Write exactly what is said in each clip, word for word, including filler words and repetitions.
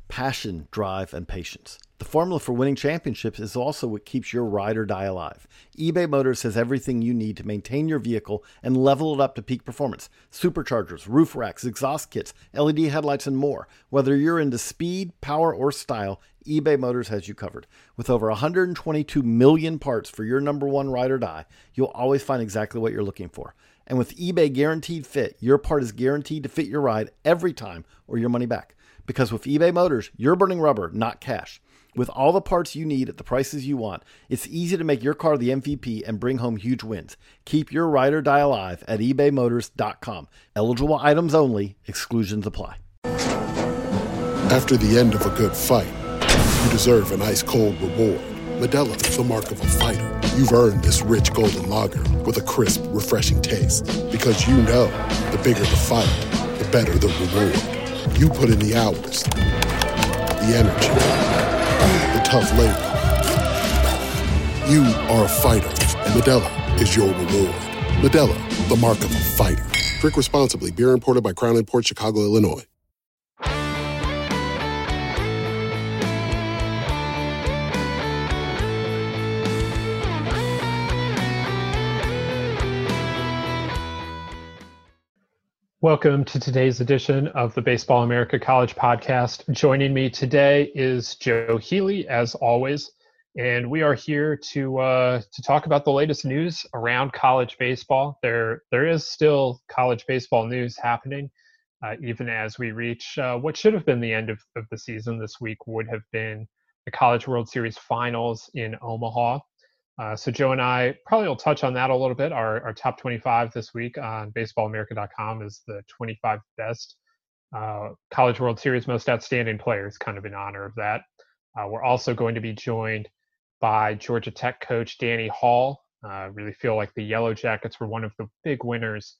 passion, drive, and patience. The formula for winning championships is also what keeps your ride or die alive. eBay Motors has everything you need to maintain your vehicle and level it up to peak performance. Superchargers, roof racks, exhaust kits, L E D headlights, and more. Whether you're into speed, power, or style, eBay Motors has you covered. With over one hundred twenty-two million parts for your number one ride or die, you'll always find exactly what you're looking for. And with eBay Guaranteed Fit, your part is guaranteed to fit your ride every time or your money back. Because with eBay Motors, you're burning rubber, not cash. With all the parts you need at the prices you want, it's easy to make your car the M V P and bring home huge wins. Keep your ride or die alive at ebay motors dot com. Eligible items only. Exclusions apply. After the end of a good fight, you deserve an ice-cold reward. Modelo is the mark of a fighter. You've earned this rich golden lager with a crisp, refreshing taste. Because you know, the bigger the fight, the better the reward. You put in the hours, the energy, the tough labor. You are a fighter, and Modelo is your reward. Modelo, the mark of a fighter. Drink responsibly. Beer imported by Crown Imports, Chicago, Illinois. Welcome to today's edition of the Baseball America College Podcast. Joining me today is Joe Healy, as always, and we are here to uh, to talk about the latest news around college baseball. There, there is still college baseball news happening, uh, even as we reach uh, what should have been the end of, of the season. This week would have been the College World Series Finals in Omaha. Uh, so Joe and I probably will touch on that a little bit. Our, our top twenty-five this week on baseball america dot com is the twenty-five best uh, College World Series most outstanding players, kind of in honor of that. Uh, we're also going to be joined by Georgia Tech coach Danny Hall. I uh, really feel like the Yellow Jackets were one of the big winners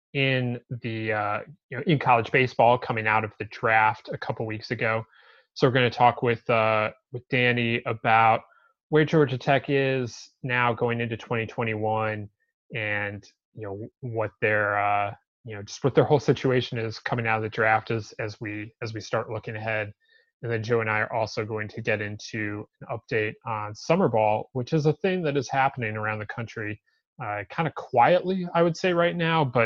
in the uh, you know in college baseball coming out of the draft a couple weeks ago. So we're going to talk with uh, with Danny about where Georgia Tech is now going into twenty twenty-one, and you know what their uh, you know just what their whole situation is coming out of the draft as as we as we start looking ahead. And then Joe and I are also going to get into an update on summer ball, which is a thing that is happening around the country, uh, kind of quietly, I would say right now. But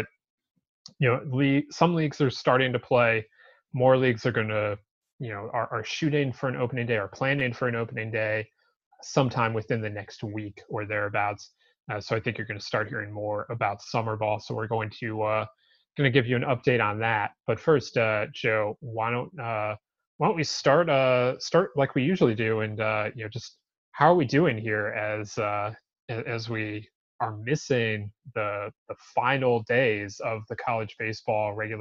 you know, league, some leagues are starting to play. More leagues are going to you know are, are shooting for an opening day or planning for an opening day sometime within the next week or thereabouts. Uh, so I think you're going to start hearing more about summer ball. So we're going to uh, going to give you an update on that. But first, uh, Joe, why don't uh, why don't we start uh, start like we usually do, and uh, you know just how are we doing here as uh, as we are missing the the final days of the college baseball regular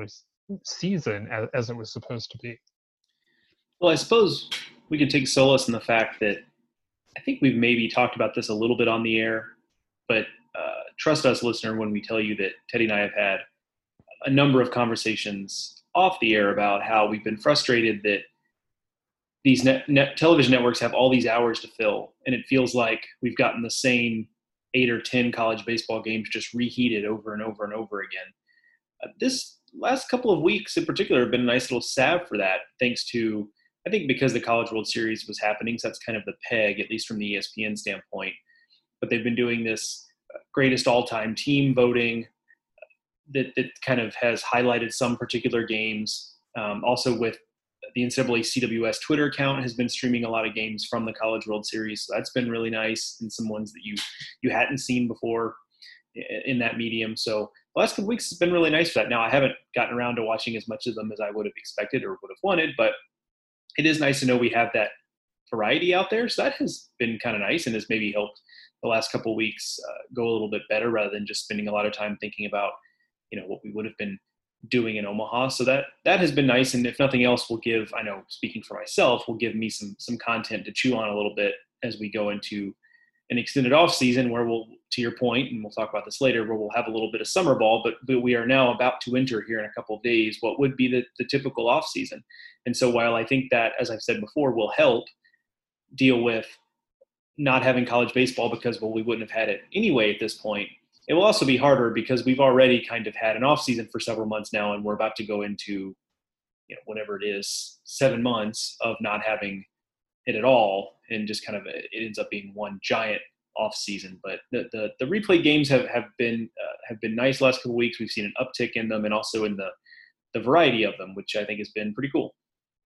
season as, as it was supposed to be? Well, I suppose we can take solace in the fact that I think we've maybe talked about this a little bit on the air, but uh, trust us, listener, when we tell you that Teddy and I have had a number of conversations off the air about how we've been frustrated that these net, net television networks have all these hours to fill, and it feels like we've gotten the same eight or ten college baseball games just reheated over and over and over again. Uh, this last couple of weeks in particular have been a nice little salve for that, thanks to I think because the College World Series was happening, so that's kind of the peg, at least from the E S P N standpoint. But they've been doing this greatest all-time team voting that, that kind of has highlighted some particular games. Um, also with the N C double A C W S Twitter account has been streaming a lot of games from the College World Series. So that's been really nice, and some ones that you you hadn't seen before in that medium. So the last couple weeks has been really nice for that. Now, I haven't gotten around to watching as much of them as I would have expected or would have wanted, but it is nice to know we have that variety out there. So that has been kind of nice and has maybe helped the last couple of weeks uh, go a little bit better rather than just spending a lot of time thinking about, you know, what we would have been doing in Omaha. So that, that has been nice. And if nothing else, will give, I know speaking for myself, will give me some, some content to chew on a little bit as we go into an extended off season where we'll, to your point, and we'll talk about this later, where we'll have a little bit of summer ball, but, but we are now about to enter here in a couple of days what would be the, the typical off season. And so while I think that, as I've said before, will help deal with not having college baseball because, well, we wouldn't have had it anyway at this point, it will also be harder because we've already kind of had an off season for several months now, and we're about to go into you know, whatever it is, seven months of not having it at all, and just kind of it ends up being one giant off season. But the the, the replay games have have been uh, have been nice last couple of weeks. We've seen an uptick in them, and also in the the variety of them, which I think has been pretty cool.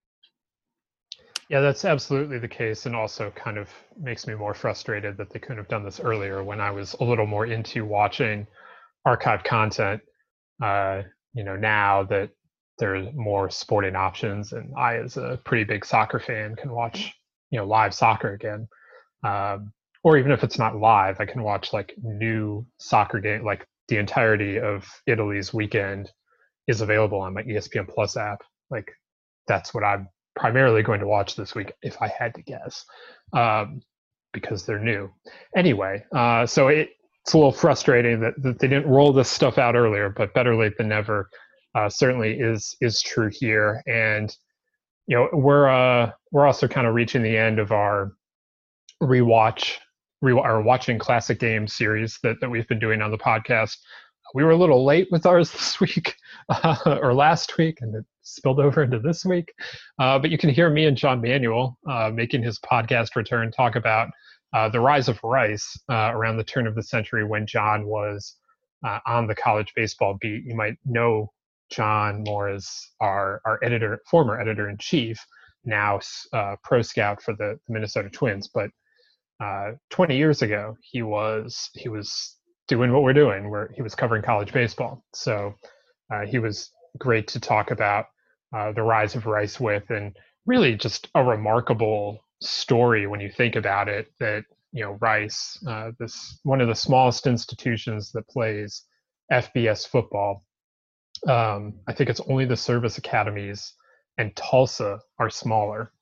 Yeah, that's absolutely the case, and also kind of makes me more frustrated that they couldn't have done this earlier when I was a little more into watching archived content. Uh, you know, now that there's more sporting options, and I, as a pretty big soccer fan, can watch, you know, live soccer again. Um, or even if it's not live, I can watch like new soccer game, like the entirety of Italy's weekend is available on my E S P N Plus app. Like, that's what I'm primarily going to watch this week, if I had to guess, um, because they're new. Anyway, uh, so it, it's a little frustrating that, that they didn't roll this stuff out earlier, but better late than never uh, certainly is is true here. And you know, we're uh, we're also kind of reaching the end of our rewatch, re- our watching classic games series that that we've been doing on the podcast. We were a little late with ours this week uh, or last week, and it spilled over into this week. Uh, but you can hear me and John Manuel uh, making his podcast return talk about uh, the rise of Rice uh, around the turn of the century when John was uh, on the college baseball beat. You might know John more as our, our editor, former editor-in-chief, now uh, pro scout for the, the Minnesota Twins. But uh, twenty years ago, he was he was doing what we're doing, where he was covering college baseball. So uh, he was great to talk about uh, the rise of Rice with, and really just a remarkable story when you think about it, that, you know, Rice, uh, this one of the smallest institutions that plays F B S football. Um, I think it's only the service academies and Tulsa are smaller,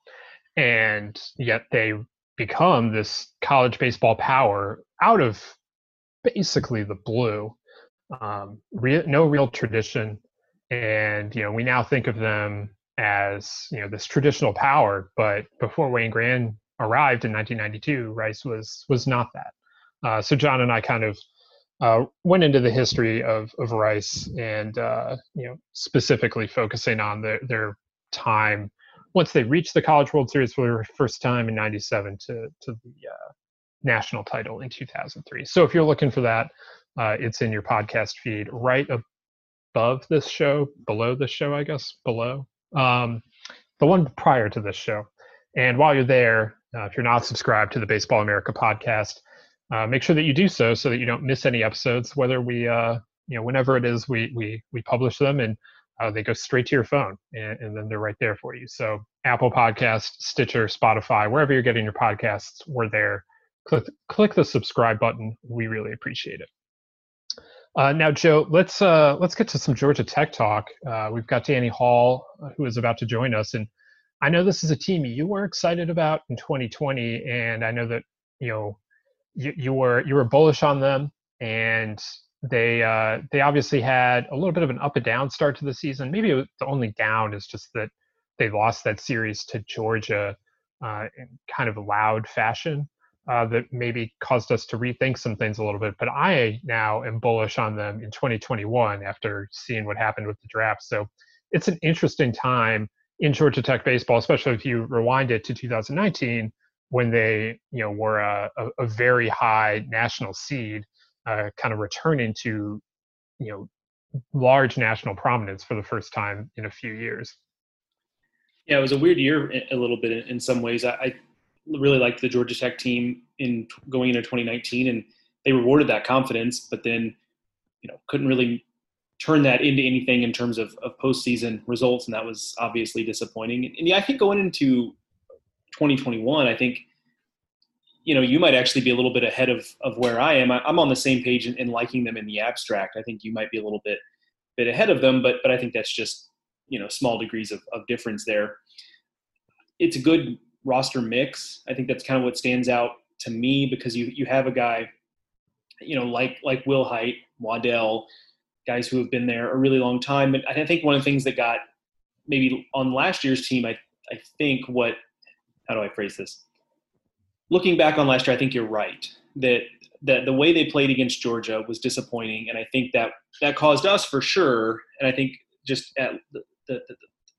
and yet they become this college baseball power out of basically the blue. Um, re- no real tradition, and you know, we now think of them as, you know, this traditional power. But before Wayne Grand arrived in nineteen ninety-two, Rice was was not that. Uh, so John and I kind of uh, went into the history of of Rice, and uh, you know, specifically focusing on their their time once they reached the College World Series for the first time in ninety-seven to to the uh, national title in two thousand three. So if you're looking for that, uh, it's in your podcast feed right above this show, below this show, I guess, below. Um, the one prior to this show. And while you're there, uh, if you're not subscribed to the Baseball America podcast, uh, make sure that you do so so that you don't miss any episodes, whether we, uh, you know, whenever it is we we we publish them, and uh, they go straight to your phone, and, and then they're right there for you. So Apple Podcasts, Stitcher, Spotify, wherever you're getting your podcasts, we're there. Click, click the subscribe button. We really appreciate it. Uh, now, Joe, let's uh, let's get to some Georgia Tech talk. Uh, we've got Danny Hall, uh, who is about to join us, and I know this is a team you were excited about in twenty twenty, and I know that, you know, you, you were you were bullish on them, and they uh, they obviously had a little bit of an up and down start to the season. Maybe it was, the only down is just that they lost that series to Georgia uh, in kind of a loud fashion. Uh, that maybe caused us to rethink some things a little bit. But I now am bullish on them in twenty twenty-one after seeing what happened with the draft. So it's an interesting time in Georgia Tech baseball, especially if you rewind it to two thousand nineteen, when they, you know, were a, a, a very high national seed, uh, kind of returning to, you know, large national prominence for the first time in a few years. Yeah, it was a weird year a little bit in some ways. I, I really liked the Georgia Tech team in going into twenty nineteen, and they rewarded that confidence, but then, you know, couldn't really turn that into anything in terms of, of postseason results. And that was obviously disappointing. And, and yeah, I think going into twenty twenty-one, I think, you know, you might actually be a little bit ahead of, of where I am. I, I'm on the same page in, in liking them in the abstract. I think you might be a little bit, bit ahead of them, but, but I think that's just, you know, small degrees of, of difference there. It's a good roster mix. I think that's kind of what stands out to me, because you you have a guy, you know, like like Will Height, Waddell, guys who have been there a really long time. But I think one of the things that got maybe on last year's team, I I think what, how do I phrase this? Looking back on last year, I think you're right that that the way they played against Georgia was disappointing, and I think that that caused us for sure. And I think just at the the, the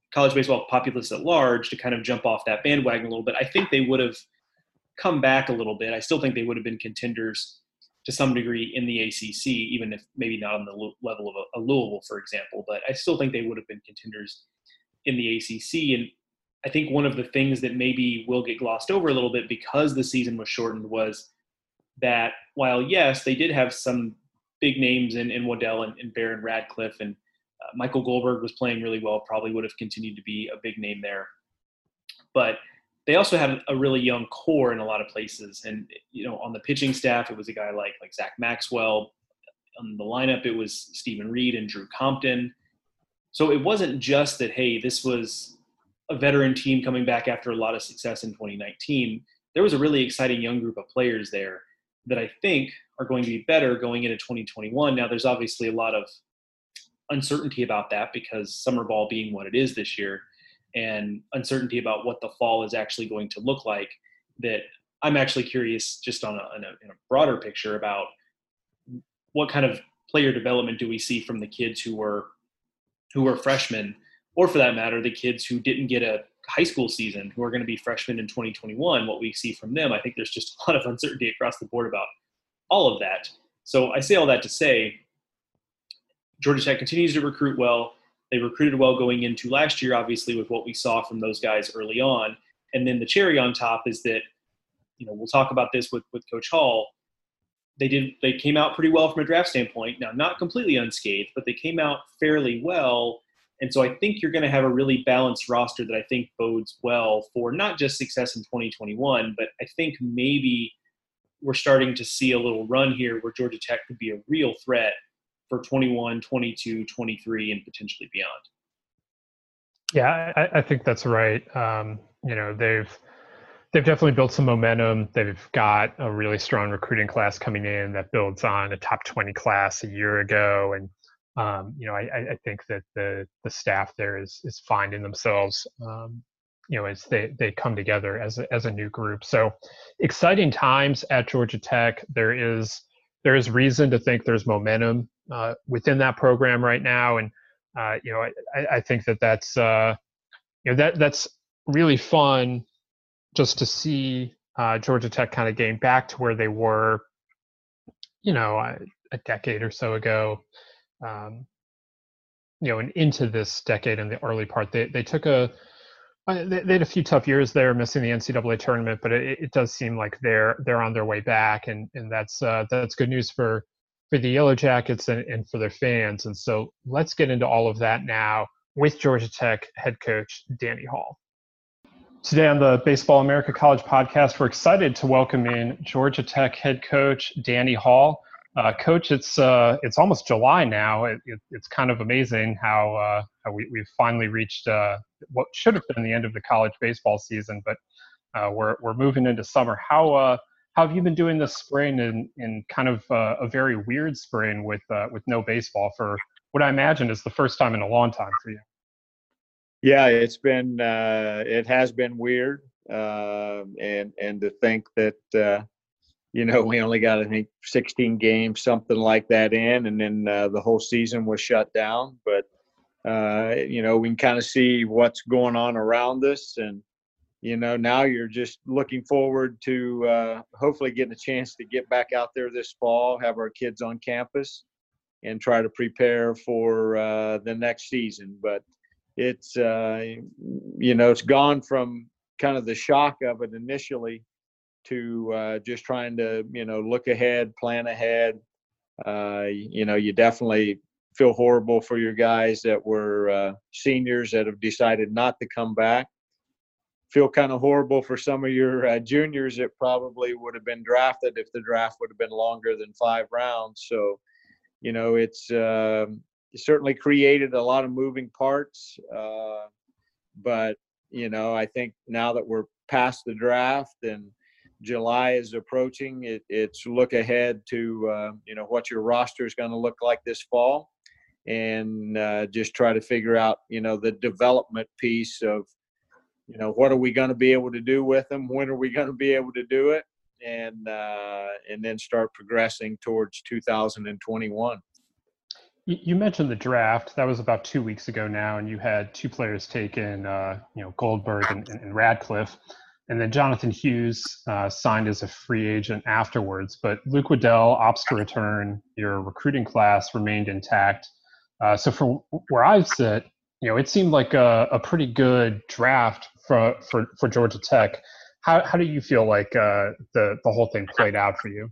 college baseball populace at large to kind of jump off that bandwagon a little bit. I think they would have come back a little bit. I still think they would have been contenders to some degree in the A C C, even if maybe not on the level of a, a Louisville, for example. But I still think they would have been contenders in the A C C. And I think one of the things that maybe will get glossed over a little bit because the season was shortened was that while, yes, they did have some big names in, in Waddell and, and Barron Radcliffe, and uh, Michael Goldberg was playing really well, probably would have continued to be a big name there. But they also had a really young core in a lot of places. And, you know, on the pitching staff, it was a guy like, like Zach Maxwell. On the lineup, it was Stephen Reed and Drew Compton. So it wasn't just that, hey, this was a veteran team coming back after a lot of success in twenty nineteen. There was a really exciting young group of players there that I think are going to be better going into twenty twenty-one. Now, there's obviously a lot of uncertainty about that because summer ball being what it is this year, and uncertainty about what the fall is actually going to look like, that I'm actually curious just on a, on a, in a broader picture about what kind of player development do we see from the kids who were who were freshmen, or for that matter, the kids who didn't get a high school season who are going to be freshmen in twenty twenty-one, what we see from them. I think there's just a lot of uncertainty across the board about all of that. So I say all that to say Georgia Tech continues to recruit well. They recruited well going into last year, obviously, with what we saw from those guys early on. And then the cherry on top is that, you know, we'll talk about this with, with Coach Hall. They did. They came out pretty well from a draft standpoint. Now, not completely unscathed, but they came out fairly well. And so I think you're going to have a really balanced roster that I think bodes well for not just success in twenty twenty-one, but I think maybe we're starting to see a little run here where Georgia Tech could be a real threat for twenty-one, twenty-two, twenty-three, and potentially beyond. Yeah, I, I think that's right. Um, you know, they've they've definitely built some momentum. They've got a really strong recruiting class coming in that builds on a top twenty class a year ago. And, um, you know, I, I think that the the staff there is is finding themselves, um, you know, as they, they come together as a, as a new group. So exciting times at Georgia Tech. There is there is reason to think there's momentum uh, within that program right now. And, uh, you know, I, I think that that's, uh, you know, that that's really fun just to see uh, Georgia Tech kind of gain back to where they were, you know, a, a decade or so ago, um, you know, and into this decade in the early part. They they took a, they, they had a few tough years there, missing the N C double A tournament, but it, it does seem like they're they're on their way back, and and that's uh, that's good news for for the Yellow Jackets and, and for their fans. And so let's get into all of that now with Georgia Tech head coach Danny Hall. Today on the Baseball America College podcast, we're excited to welcome in Georgia Tech head coach Danny Hall. Uh, coach, it's uh, it's almost July now. It, it, it's kind of amazing how, uh, how we, we've finally reached uh, what should have been the end of the college baseball season, but uh, we're we're moving into summer. How uh, how have you been doing this spring in, in kind of uh, a very weird spring with uh, with no baseball for what I imagine is the first time in a long time for you? Yeah, it's been uh, it has been weird, uh, and and to think that uh, you know we only got I think sixteen games, something like that in, and then uh, the whole season was shut down. But uh, you know we can kind of see what's going on around us, and you know now you're just looking forward to uh, hopefully getting a chance to get back out there this fall, have our kids on campus, and try to prepare for uh, the next season. But It's, uh, you know, it's gone from kind of the shock of it initially to uh, just trying to, you know, look ahead, plan ahead. Uh, you know, you definitely feel horrible for your guys that were uh, seniors that have decided not to come back. Feel kind of horrible for some of your uh, juniors that probably would have been drafted if the draft would have been longer than five rounds. So, you know, it's uh, – it certainly created a lot of moving parts, uh, but, you know, I think now that we're past the draft and July is approaching, it, it's look ahead to, uh, you know, what your roster is going to look like this fall and uh, just try to figure out, you know, the development piece of, you know, what are we going to be able to do with them? When are we going to be able to do it? And, uh, and then start progressing towards two thousand twenty-one. You mentioned the draft. That was about two weeks ago now, and you had two players taken, uh, you know, Goldberg and, and Radcliffe. And then Jonathan Hughes uh, signed as a free agent afterwards. But Luke Waddell opts to return. Your recruiting class remained intact. Uh, so from where I sit, you know, it seemed like a, a pretty good draft for, for, for Georgia Tech. How how do you feel like uh, the the whole thing played out for you?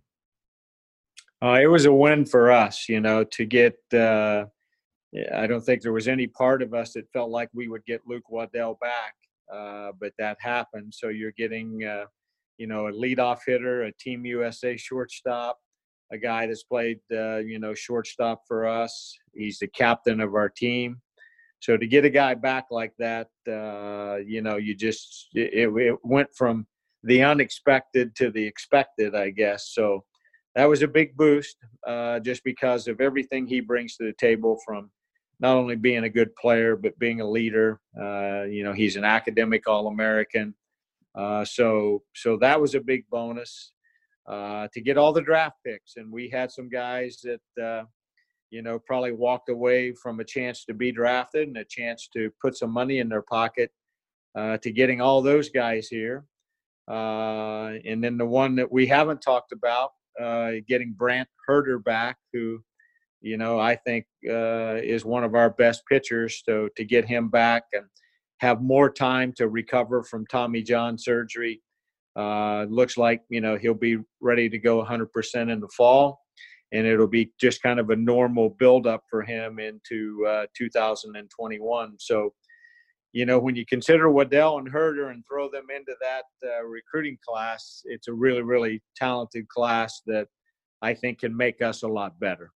Uh, it was a win for us, you know, to get uh, – I don't think there was any part of us that felt like we would get Luke Waddell back, uh, but that happened. So you're getting, uh, you know, a leadoff hitter, a Team U S A shortstop, a guy that's played, uh, you know, shortstop for us. He's the captain of our team. So to get a guy back like that, uh, you know, you just it, – it went from the unexpected to the expected, I guess. So – that was a big boost uh, just because of everything he brings to the table, from not only being a good player, but being a leader. Uh, you know, he's an academic All-American. Uh, so so that was a big bonus uh, to get all the draft picks. And we had some guys that, uh, you know, probably walked away from a chance to be drafted and a chance to put some money in their pocket uh, to getting all those guys here. Uh, and then the one that we haven't talked about, Uh, getting Brant Herder back, who, you know, I think uh, is one of our best pitchers. So to get him back and have more time to recover from Tommy John surgery, uh, looks like, you know, he'll be ready to go one hundred percent in the fall. And it'll be just kind of a normal buildup for him into uh, two thousand twenty-one. So, you know, when you consider Waddell and Herder and throw them into that uh, recruiting class, it's a really, really talented class that I think can make us a lot better.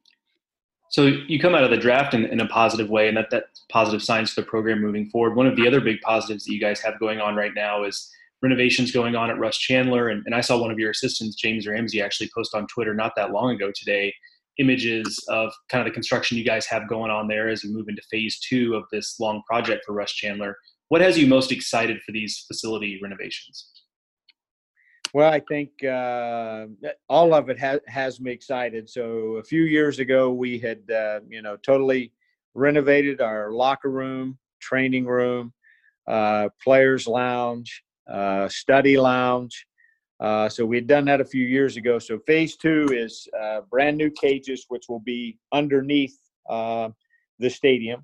So you come out of the draft in, in a positive way, and that that's positive signs for the program moving forward. One of the other big positives that you guys have going on right now is renovations going on at Russ Chandler. And, and I saw one of your assistants, James Ramsey, actually post on Twitter not that long ago today images of kind of the construction you guys have going on there as you move into phase two of this long project for Russ Chandler. What has you most excited for these facility renovations? Well, I think uh, all of it has, has me excited. So a few years ago, we had, uh, you know, totally renovated our locker room, training room, uh, players lounge, uh, study lounge. Uh, so we'd done that a few years ago. So phase two is uh, brand new cages, which will be underneath uh, the stadium.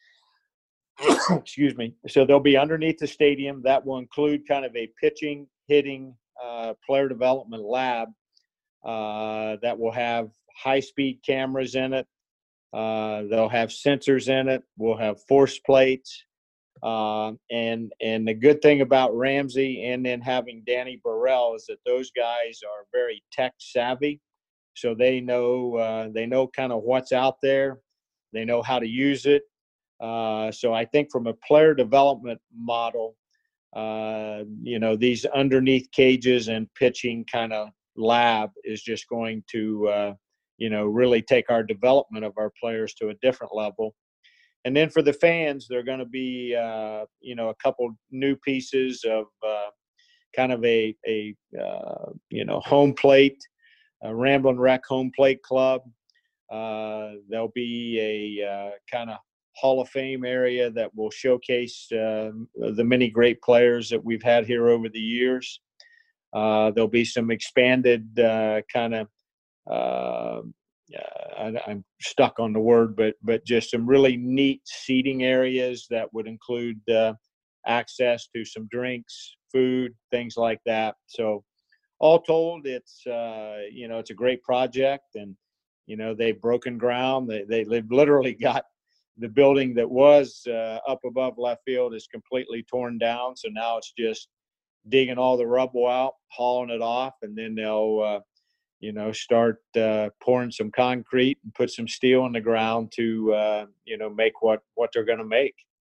Excuse me. So they'll be underneath the stadium. That will include kind of a pitching, hitting, uh, player development lab uh, that will have high-speed cameras in it. Uh, they'll have sensors in it. We'll have force plates. Uh, and and the good thing about Ramsey and then having Danny Burrell is that those guys are very tech savvy, so they know uh, they know kind of what's out there, they know how to use it. Uh, so I think from a player development model, uh, you know, these underneath cages and pitching kind of lab is just going to uh, you know really take our development of our players to a different level. And then for the fans, there are going to be, uh, you know, a couple new pieces of uh, kind of a, a uh, you know, home plate, a Ramblin' Wreck home plate club. Uh, there'll be a uh, kind of Hall of Fame area that will showcase uh, the many great players that we've had here over the years. Uh, there'll be some expanded uh, kind of uh, Uh, I, I'm stuck on the word, but but just some really neat seating areas that would include uh, access to some drinks, food, things like that. So all told, it's uh, you know it's a great project, and you know they've broken ground. They, they they've literally got the building that was uh, up above left field is completely torn down. So now it's just digging all the rubble out, hauling it off, and then they'll uh, you know, start uh, pouring some concrete and put some steel in the ground to, uh, you know, make what, what they're going to make.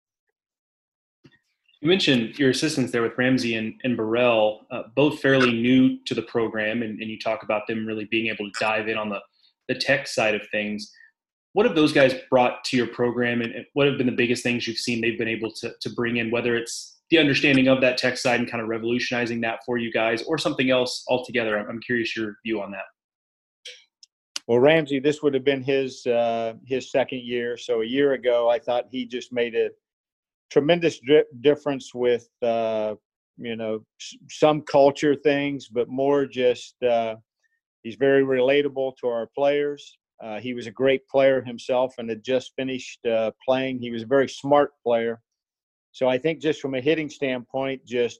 You mentioned your assistants there with Ramsey and, and Burrell, uh, both fairly new to the program, and, and you talk about them really being able to dive in on the, the tech side of things. What have those guys brought to your program, and what have been the biggest things you've seen they've been able to, to bring in, whether it's the understanding of that tech side and kind of revolutionizing that for you guys, or something else altogether? I'm curious your view on that. Well, Ramsey, this would have been his uh, his second year. So a year ago, I thought he just made a tremendous di- difference with uh, you know s- some culture things, but more just uh, he's very relatable to our players. Uh, he was a great player himself and had just finished uh, playing. He was a very smart player. So I think just from a hitting standpoint, just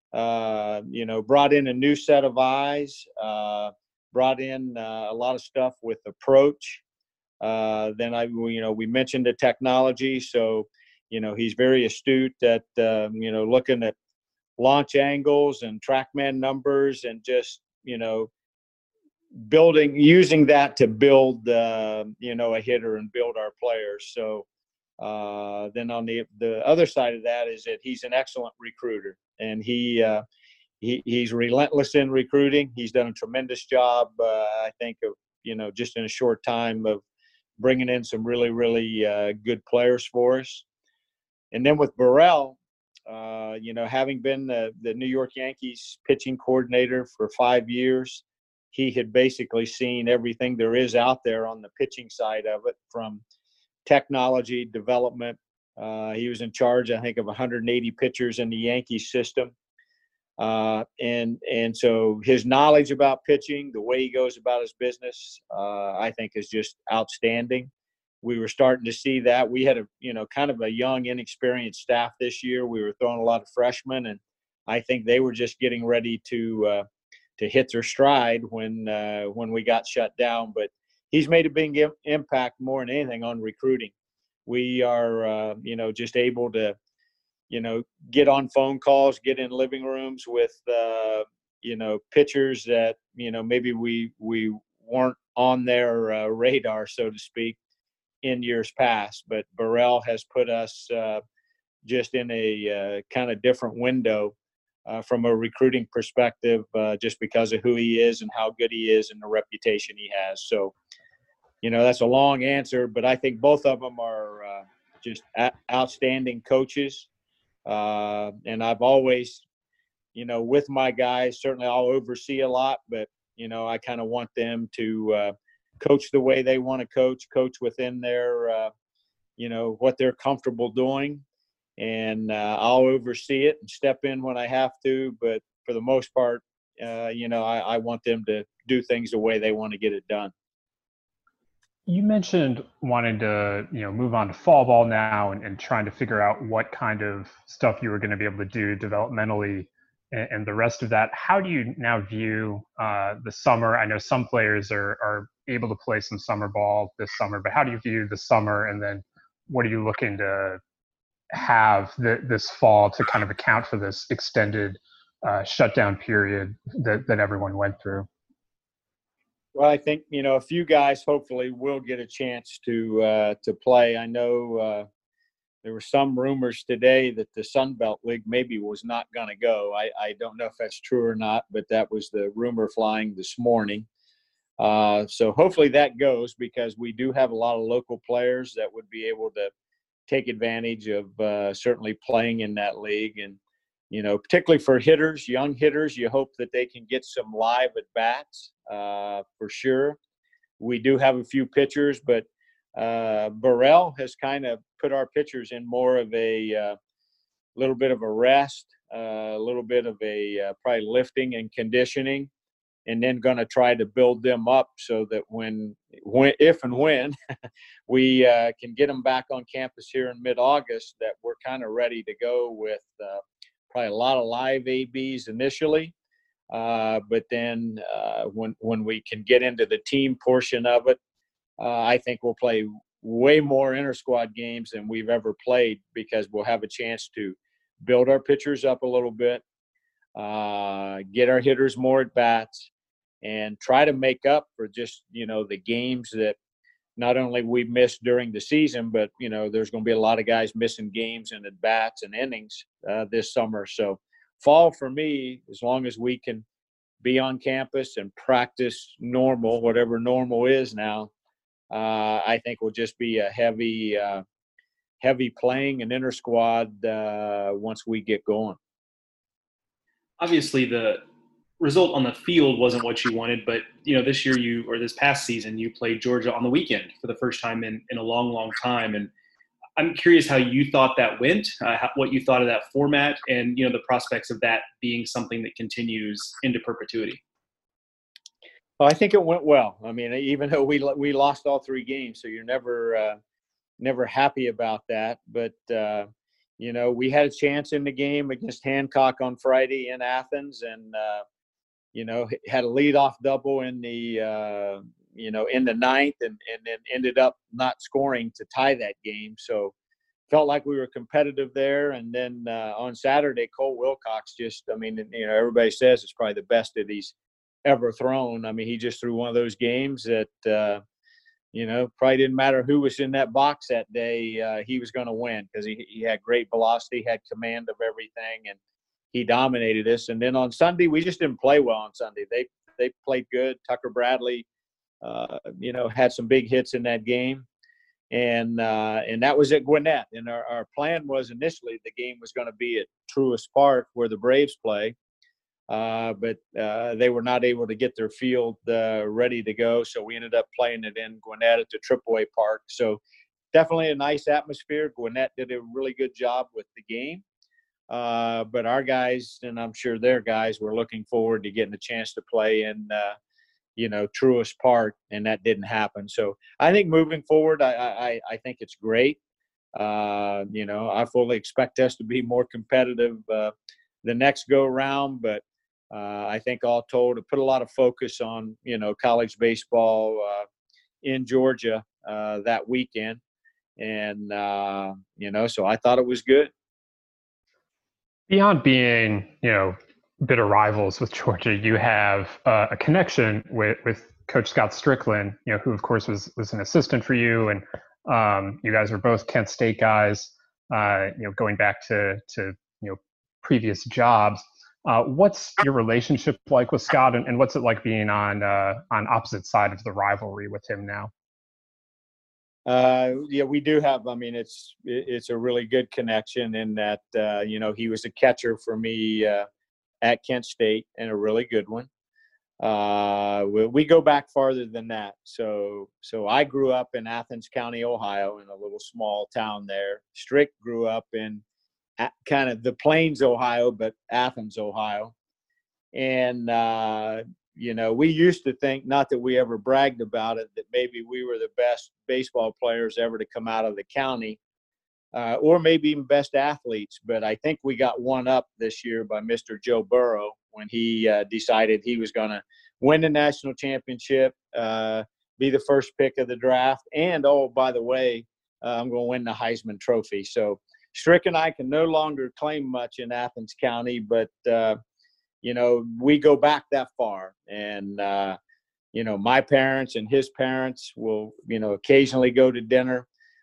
uh, you know brought in a new set of eyes. Uh, brought in uh, a lot of stuff with approach. Uh, then I, you know, we mentioned the technology. So, you know, he's very astute at, um, you know, looking at launch angles and TrackMan numbers and just, you know, building, using that to build, uh, you know, a hitter and build our players. So uh, then on the, the other side of that is that he's an excellent recruiter, and he, uh, He, he's relentless in recruiting. He's done a tremendous job, uh, I think, of, you know, just in a short time of bringing in some really, really uh, good players for us. And then with Burrell, uh, you know, having been the, the New York Yankees pitching coordinator for five years, he had basically seen everything there is out there on the pitching side of it, from technology, development. Uh, he was in charge, I think, of one hundred eighty pitchers in the Yankees system. Uh, and and so his knowledge about pitching, the way he goes about his business, uh, I think is just outstanding. We were starting to see that. We had a you know kind of a young, inexperienced staff this year. We were throwing a lot of freshmen, and I think they were just getting ready to uh, to hit their stride when uh, when we got shut down. But he's made a big impact more than anything on recruiting. We are uh, you know just able to. you know, get on phone calls, get in living rooms with, uh, you know, pitchers that, you know, maybe we, we weren't on their uh, radar, so to speak, in years past. But Burrell has put us uh, just in a uh, kind of different window uh, from a recruiting perspective, uh, just because of who he is and how good he is and the reputation he has. So, you know, that's a long answer, but I think both of them are uh, just a- outstanding coaches. Uh, and I've always, you know, with my guys, certainly I'll oversee a lot, but, you know, I kind of want them to uh, coach the way they want to coach, coach within their, uh, you know, what they're comfortable doing. And uh, I'll oversee it and step in when I have to. But for the most part, uh, you know, I, I want them to do things the way they want to get it done. You mentioned wanting to, you know, move on to fall ball now and, and trying to figure out what kind of stuff you were going to be able to do developmentally and, and the rest of that. How do you now view uh, the summer? I know some players are, are able to play some summer ball this summer, but how do you view the summer? And then what are you looking to have the, this fall to kind of account for this extended uh, shutdown period that, that everyone went through? Well, I think, you know, a few guys hopefully will get a chance to uh, to play. I know uh, there were some rumors today that the Sun Belt League maybe was not going to go. I, I don't know if that's true or not, but that was the rumor flying this morning. Uh, so hopefully that goes, because we do have a lot of local players that would be able to take advantage of uh, certainly playing in that league. And, you know, particularly for hitters, young hitters, you hope that they can get some live at bats uh, for sure. We do have a few pitchers, but uh, Burrell has kind of put our pitchers in more of a uh, little bit of a rest, uh, a little bit of a uh, probably lifting and conditioning, and then going to try to build them up so that when, when if and when we uh, can get them back on campus here in mid-August, that we're kind of ready to go with uh, probably a lot of live A Bs initially. Uh, but then uh, when when we can get into the team portion of it, uh, I think we'll play way more inter-squad games than we've ever played, because we'll have a chance to build our pitchers up a little bit, uh, get our hitters more at bats, and try to make up for just, you know, the games that not only we missed during the season, but, you know, there's going to be a lot of guys missing games and at bats and innings uh, this summer. So fall for me, as long as we can be on campus and practice normal, whatever normal is now, uh, I think will just be a heavy, uh, heavy playing and inter squad uh, once we get going. Obviously, the result on the field wasn't what you wanted, but you know, this year you, or this past season, you played Georgia on the weekend for the first time in, in a long, long time. And I'm curious how you thought that went, uh, how, what you thought of that format, and you know, the prospects of that being something that continues into perpetuity. Well, I think it went well. I mean, even though we we lost all three games, so you're never uh, never happy about that. But uh, you know, we had a chance in the game against Hancock on Friday in Athens, and uh, you know, had a leadoff double in the uh, you know in the ninth, and and then ended up not scoring to tie that game. So felt like we were competitive there. And then uh, on Saturday, Cole Wilcox just, I mean, you know, everybody says it's probably the best that he's ever thrown. I mean, he just threw one of those games that, uh, you know, probably didn't matter who was in that box that day. Uh, he was going to win because he, he had great velocity, had command of everything, and he dominated us. And then on Sunday, we just didn't play well on Sunday. They they played good. Tucker Bradley, uh, you know, had some big hits in that game. And uh, and that was at Gwinnett. And our, our plan was initially the game was going to be at Truist Park where the Braves play. Uh, but uh, they were not able to get their field uh, ready to go. So we ended up playing it in Gwinnett at the Triple A Park. So definitely a nice atmosphere. Gwinnett did a really good job with the game. Uh, but our guys, and I'm sure their guys, were looking forward to getting a chance to play in, uh, you know, Truist Park, and that didn't happen. So I think moving forward, I, I, I think it's great. Uh, you know, I fully expect us to be more competitive uh, the next go around, but uh, I think all told, to put a lot of focus on, you know, college baseball uh, in Georgia uh, that weekend. And, uh, you know, so I thought it was good. Beyond being, you know, bitter rivals with Georgia, you have uh, a connection with, with Coach Scott Strickland, you know, who of course was was an assistant for you, and um, you guys were both Kent State guys, uh, you know, going back to to you know previous jobs. Uh, what's your relationship like with Scott, and, and what's it like being on uh, on opposite side of the rivalry with him now? Uh, yeah, we do have. I mean, it's it's a really good connection in that uh, you know he was a catcher for me uh, at Kent State, and a really good one. Uh, we, we go back farther than that. So so I grew up in Athens County, Ohio, in a little small town there. Strick grew up in kind of the Plains, Ohio, but Athens, Ohio, and uh, you know, we used to think, not that we ever bragged about it, that maybe we were the best baseball players ever to come out of the county, uh, or maybe even best athletes. But I think we got one up this year by Mister Joe Burrow when he uh, decided he was going to win the national championship, uh, be the first pick of the draft, and, oh, by the way, uh, I'm going to win the Heisman Trophy. So Strick and I can no longer claim much in Athens County, but uh, you know, we go back that far, and, uh, you know, my parents and his parents will, you know, occasionally go to dinner.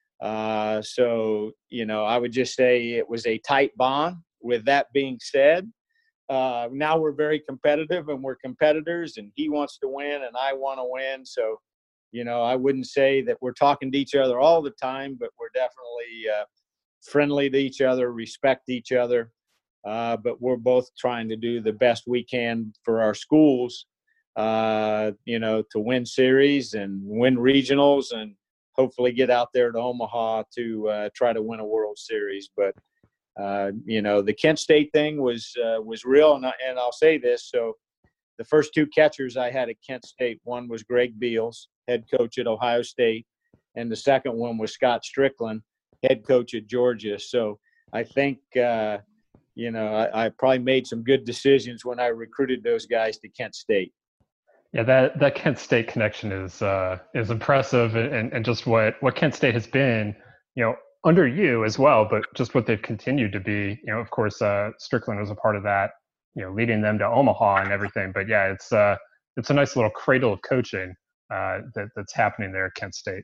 Uh, so, you know, I would just say it was a tight bond. With that being said, uh, now we're very competitive, and we're competitors, and he wants to win and I want to win. So, you know, I wouldn't say that we're talking to each other all the time, but we're definitely uh, friendly to each other, respect each other. Uh, but we're both trying to do the best we can for our schools, uh, you know, to win series and win regionals, and hopefully get out there to Omaha to uh, try to win a World Series. But, uh, you know, the Kent State thing was uh, was real. And, I, and I'll say this. So the first two catchers I had at Kent State, one was Greg Beals, head coach at Ohio State, and the second one was Scott Strickland, head coach at Georgia. So I think uh, – you know, I, I probably made some good decisions when I recruited those guys to Kent State. Yeah, that, that Kent State connection is uh, is impressive, and, and just what, what Kent State has been, you know, under you as well, but just what they've continued to be. You know, of course, uh, Strickland was a part of that, you know, leading them to Omaha and everything. But yeah, it's uh, it's a nice little cradle of coaching uh, that that's happening there at Kent State.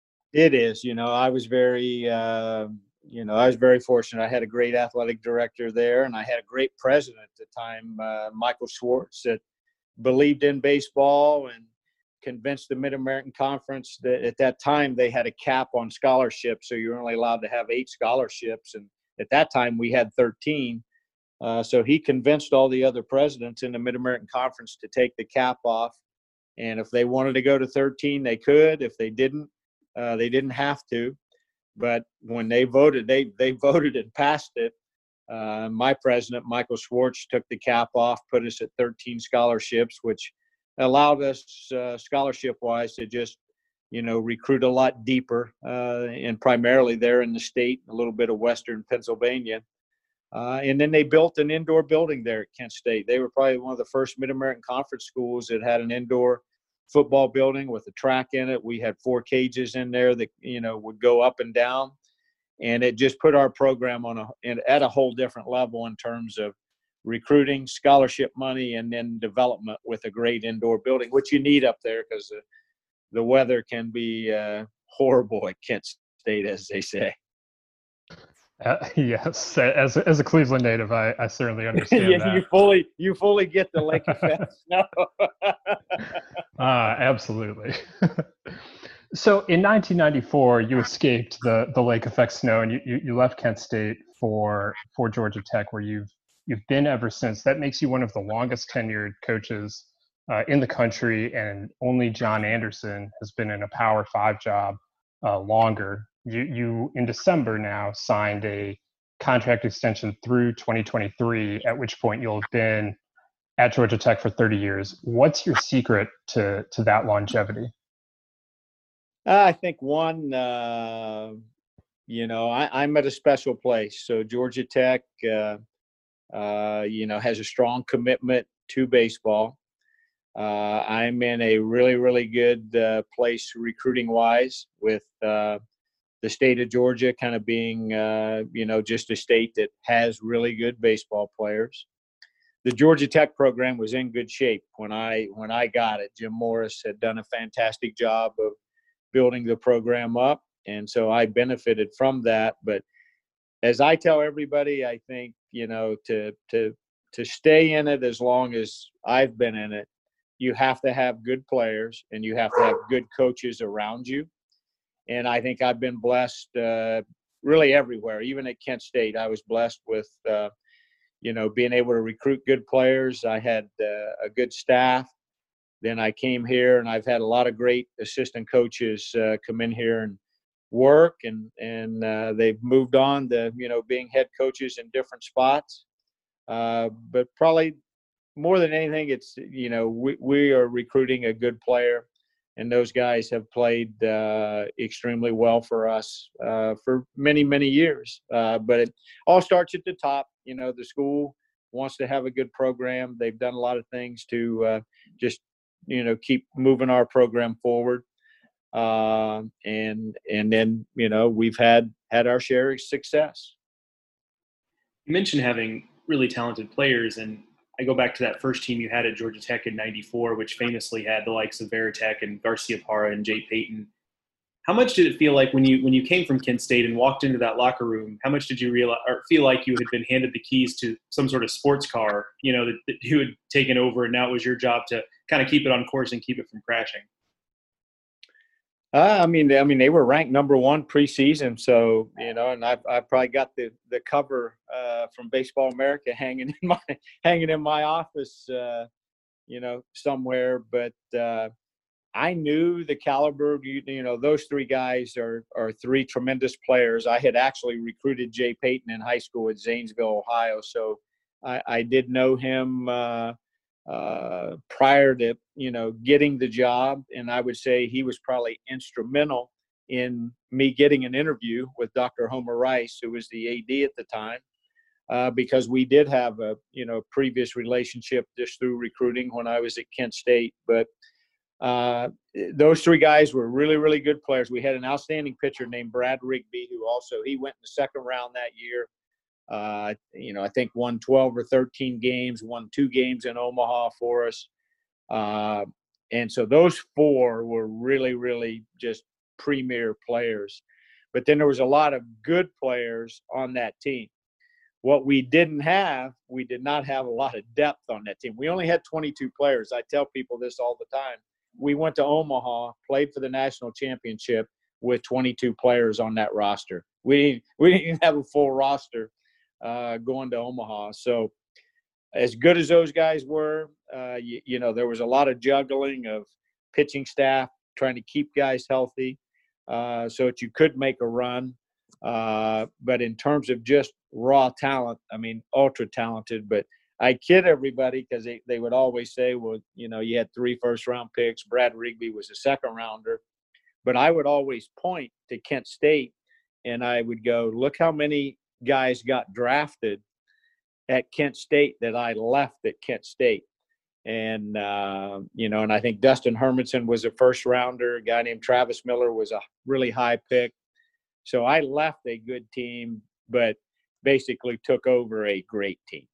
It is. You know, I was very. Uh, You know, I was very fortunate. I had a great athletic director there, and I had a great president at the time, uh, Michael Schwartz, that believed in baseball and convinced the Mid-American Conference that at that time they had a cap on scholarships, so you were only allowed to have eight scholarships. And at that time we had thirteen. Uh, so he convinced all the other presidents in the Mid-American Conference to take the cap off. And if they wanted to go to thirteen, they could. If they didn't, uh, they didn't have to. But when they voted, they they voted and passed it. Uh, my president, Michael Schwartz, took the cap off, put us at thirteen scholarships, which allowed us uh, scholarship-wise to just, you know, recruit a lot deeper, uh, and primarily there in the state, a little bit of Western Pennsylvania. Uh, and then they built an indoor building there at Kent State. They were probably one of the first Mid-American Conference schools that had an indoor football building with a track in it. We had four cages in there that, you know, would go up and down. And it just put our program on a in, at a whole different level in terms of recruiting, scholarship money, and then development with a great indoor building, which you need up there because the, the weather can be uh, horrible at Kent State, as they say. Uh, yes, as as a Cleveland native, I, I certainly understand yeah, that. you fully you fully get the lake effect. No. Ah, absolutely. So in nineteen ninety-four, you escaped the, the lake effect snow, and you, you, you left Kent State for for Georgia Tech, where you've you've been ever since. That makes you one of the longest tenured coaches uh, in the country, and only John Anderson has been in a Power Five job uh, longer. You, you, in December now, signed a contract extension through twenty twenty-three, at which point you'll have been at Georgia Tech for thirty years. What's your secret to, to that longevity? Uh, I think one, uh, you know, I, I'm at a special place. So Georgia Tech, uh, uh, you know, has a strong commitment to baseball. Uh, I'm in a really, really good uh, place recruiting-wise with uh, the state of Georgia kind of being, uh, you know, just a state that has really good baseball players. The Georgia Tech program was in good shape when I when I got it. Jim Morris had done a fantastic job of building the program up, and so I benefited from that. But as I tell everybody, I think, you know, to to to stay in it as long as I've been in it, you have to have good players and you have to have good coaches around you. And I think I've been blessed uh, really everywhere. Even at Kent State, I was blessed with, uh, you know, being able to recruit good players. I had uh, a good staff. Then I came here, and I've had a lot of great assistant coaches uh, come in here and work, and and uh, they've moved on to, you know, being head coaches in different spots. Uh, but probably more than anything, it's, you know, we, we are recruiting a good player, and those guys have played uh, extremely well for us uh, for many, many years. Uh, but it all starts at the top. You know, the school wants to have a good program. They've done a lot of things to uh, just, you know, keep moving our program forward. Uh, and, and then, you know, we've had, had our share of success. You mentioned having really talented players, and I go back to that first team you had at Georgia Tech in ninety-four, which famously had the likes of Veritek and Garcia Parra and Jay Payton. How much did it feel like when you when you came from Kent State and walked into that locker room? How much did you realize or feel like you had been handed the keys to some sort of sports car, you know, that, that you had taken over, and now it was your job to kind of keep it on course and keep it from crashing? Uh, I mean, I mean, they were ranked number one preseason, so, you know, and I've I probably got the the cover uh, from Baseball America hanging in my hanging in my office, uh, you know, somewhere. But uh, I knew the caliber. You, you know, those three guys are are three tremendous players. I had actually recruited Jay Payton in high school at Zanesville, Ohio, so I, I did know him Uh, uh, prior to, you know, getting the job. And I would say he was probably instrumental in me getting an interview with Doctor Homer Rice, who was the A D at the time, uh, because we did have a, you know, previous relationship just through recruiting when I was at Kent State. But uh, those three guys were really, really good players. We had an outstanding pitcher named Brad Rigby, who also, he went in the second round that year. Uh, you know, I think won twelve or thirteen games, won two games in Omaha for us. Uh, and so those four were really, really just premier players. But then there was a lot of good players on that team. What we didn't have, we did not have a lot of depth on that team. We only had twenty-two players. I tell people this all the time. We went to Omaha, played for the national championship with twenty-two players on that roster. We, we didn't even have a full roster. uh, going to Omaha. So as good as those guys were, uh, you, you know, there was a lot of juggling of pitching staff, trying to keep guys healthy uh, so that you could make a run. Uh, but in terms of just raw talent, I mean, ultra talented. But I kid everybody because they, they would always say, well, you know, you had three first round picks. Brad Rigby was a second rounder. But I would always point to Kent State and I would go, look how many guys got drafted at Kent State that I left at Kent State. And, uh, you know, and I think Dustin Hermanson was a first rounder. A guy named Travis Miller was a really high pick. So I left a good team, but basically took over a great team.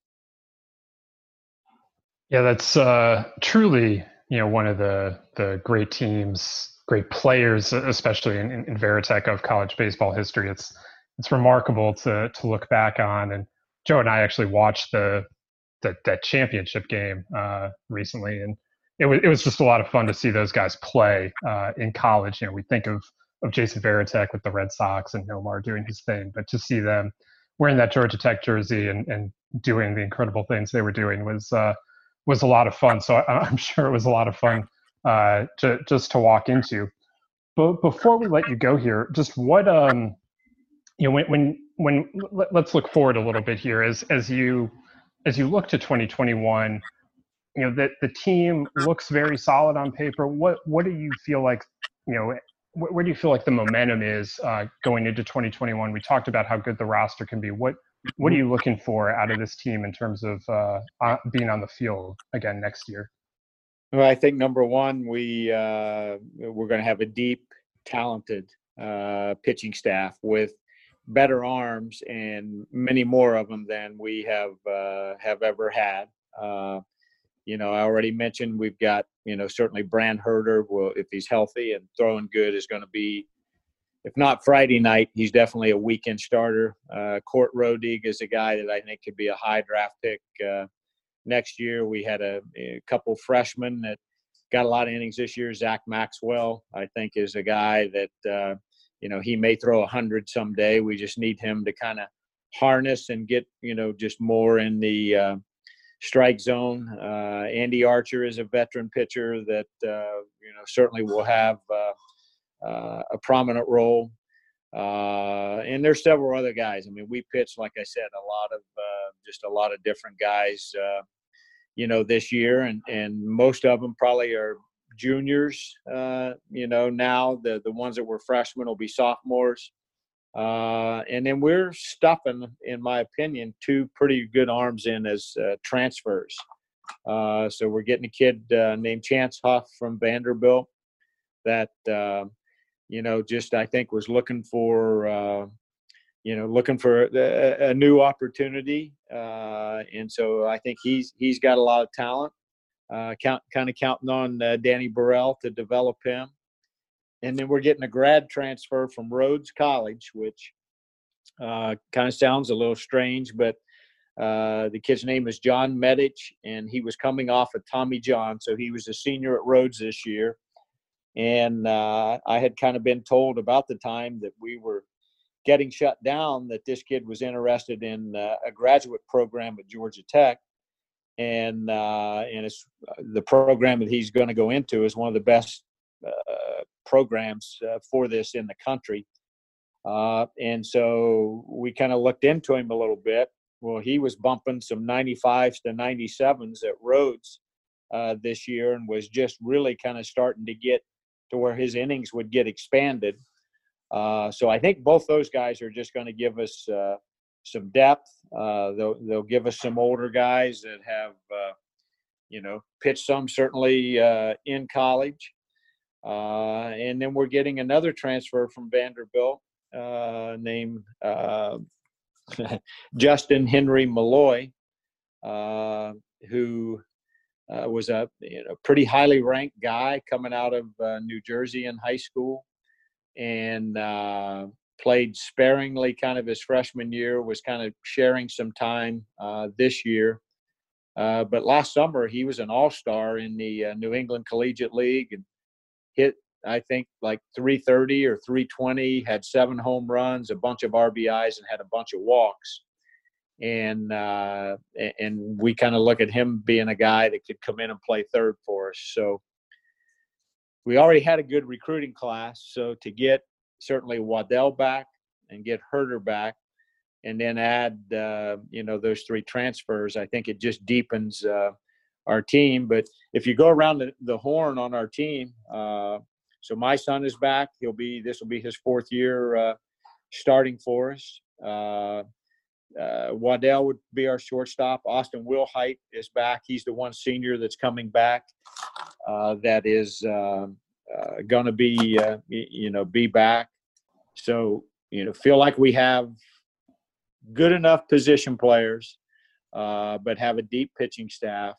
Yeah, that's uh, truly, you know, one of the the great teams, great players, especially in, in Veritech of college baseball history. It's it's remarkable to to look back on. And Joe and I actually watched the that that championship game uh, recently, and it was it was just a lot of fun to see those guys play uh, in college. You know, we think of of Jason Varitek with the Red Sox and Nomar doing his thing, but to see them wearing that Georgia Tech jersey and, and doing the incredible things they were doing was uh, was a lot of fun. So I, I'm sure it was a lot of fun uh, to just to walk into. But before we let you go here, just what um you know when when when let's look forward a little bit here as as you as you look to twenty twenty-one. You know that the team looks very solid on paper. What what do you feel like, you know, where, where do you feel like the momentum is uh, going into twenty twenty-one? We talked about how good the roster can be. What what are you looking for out of this team in terms of uh, being on the field again next year? Well, I think number one, we uh, we're going to have a deep, talented uh, pitching staff with better arms and many more of them than we have uh, have ever had. Uh, You know, I already mentioned we've got, you know, certainly Brand Herder, will, if he's healthy and throwing good, is going to be, if not Friday night, he's definitely a weekend starter. Uh, Court Rodig is a guy that I think could be a high draft pick uh, next year. We had a, a couple freshmen that got a lot of innings this year. Zach Maxwell, I think, is a guy that, uh, you know, he may throw one hundred someday. We just need him to kind of harness and get, you know, just more in the uh, – strike zone. Uh, Andy Archer is a veteran pitcher that, uh, you know, certainly will have uh, uh, a prominent role. Uh, and there's several other guys. I mean, we pitched, like I said, a lot of, uh, just a lot of different guys, uh, you know, this year. And, and most of them probably are juniors, uh, you know, now. The, the ones that were freshmen will be sophomores. Uh, and then we're stuffing, in my opinion, two pretty good arms in as uh, transfers. Uh, so we're getting a kid uh, named Chance Huff from Vanderbilt that, uh, you know, just I think was looking for, uh, you know, looking for a, a new opportunity. Uh, and so I think he's he's got a lot of talent. Uh, count, kind of counting on uh, Danny Burrell to develop him. And then we're getting a grad transfer from Rhodes College, which uh, kind of sounds a little strange, but uh, the kid's name is John Medich, and he was coming off of Tommy John. So he was a senior at Rhodes this year. And uh, I had kind of been told about the time that we were getting shut down that this kid was interested in uh, a graduate program at Georgia Tech. And, uh, and it's the program that he's going to go into is one of the best uh, programs uh, for this in the country. Uh, and so we kind of looked into him a little bit. Well, he was bumping some ninety-fives to ninety-sevens at Rhodes uh, this year and was just really kind of starting to get to where his innings would get expanded. Uh, so I think both those guys are just going to give us uh, some depth. Uh, they'll, they'll give us some older guys that have, uh, you know, pitched some certainly uh, in college. Uh, and then we're getting another transfer from Vanderbilt uh, named uh, Justin Henry Malloy, uh, who uh, was a you know, pretty highly ranked guy coming out of uh, New Jersey in high school, and uh, played sparingly kind of his freshman year, was kind of sharing some time uh, this year. Uh, but last summer, he was an all-star in the uh, New England Collegiate League and hit, I think, like three thirty or three twenty, had seven home runs, a bunch of R B Is, and had a bunch of walks. and uh, and we kind of look at him being a guy that could come in and play third for us. So we already had a good recruiting class. So to get certainly Waddell back and get Herder back, and then add uh, you know those three transfers, I think it just deepens uh, our team. But if you go around the, the horn on our team, uh, so my son is back. He'll be this will be his fourth year uh, starting for us. Uh, uh, Waddell would be our shortstop. Austin Wilhite is back. He's the one senior that's coming back. Uh, that is uh, uh, going to be uh, you know be back. So you know feel like we have good enough position players, uh, but have a deep pitching staff.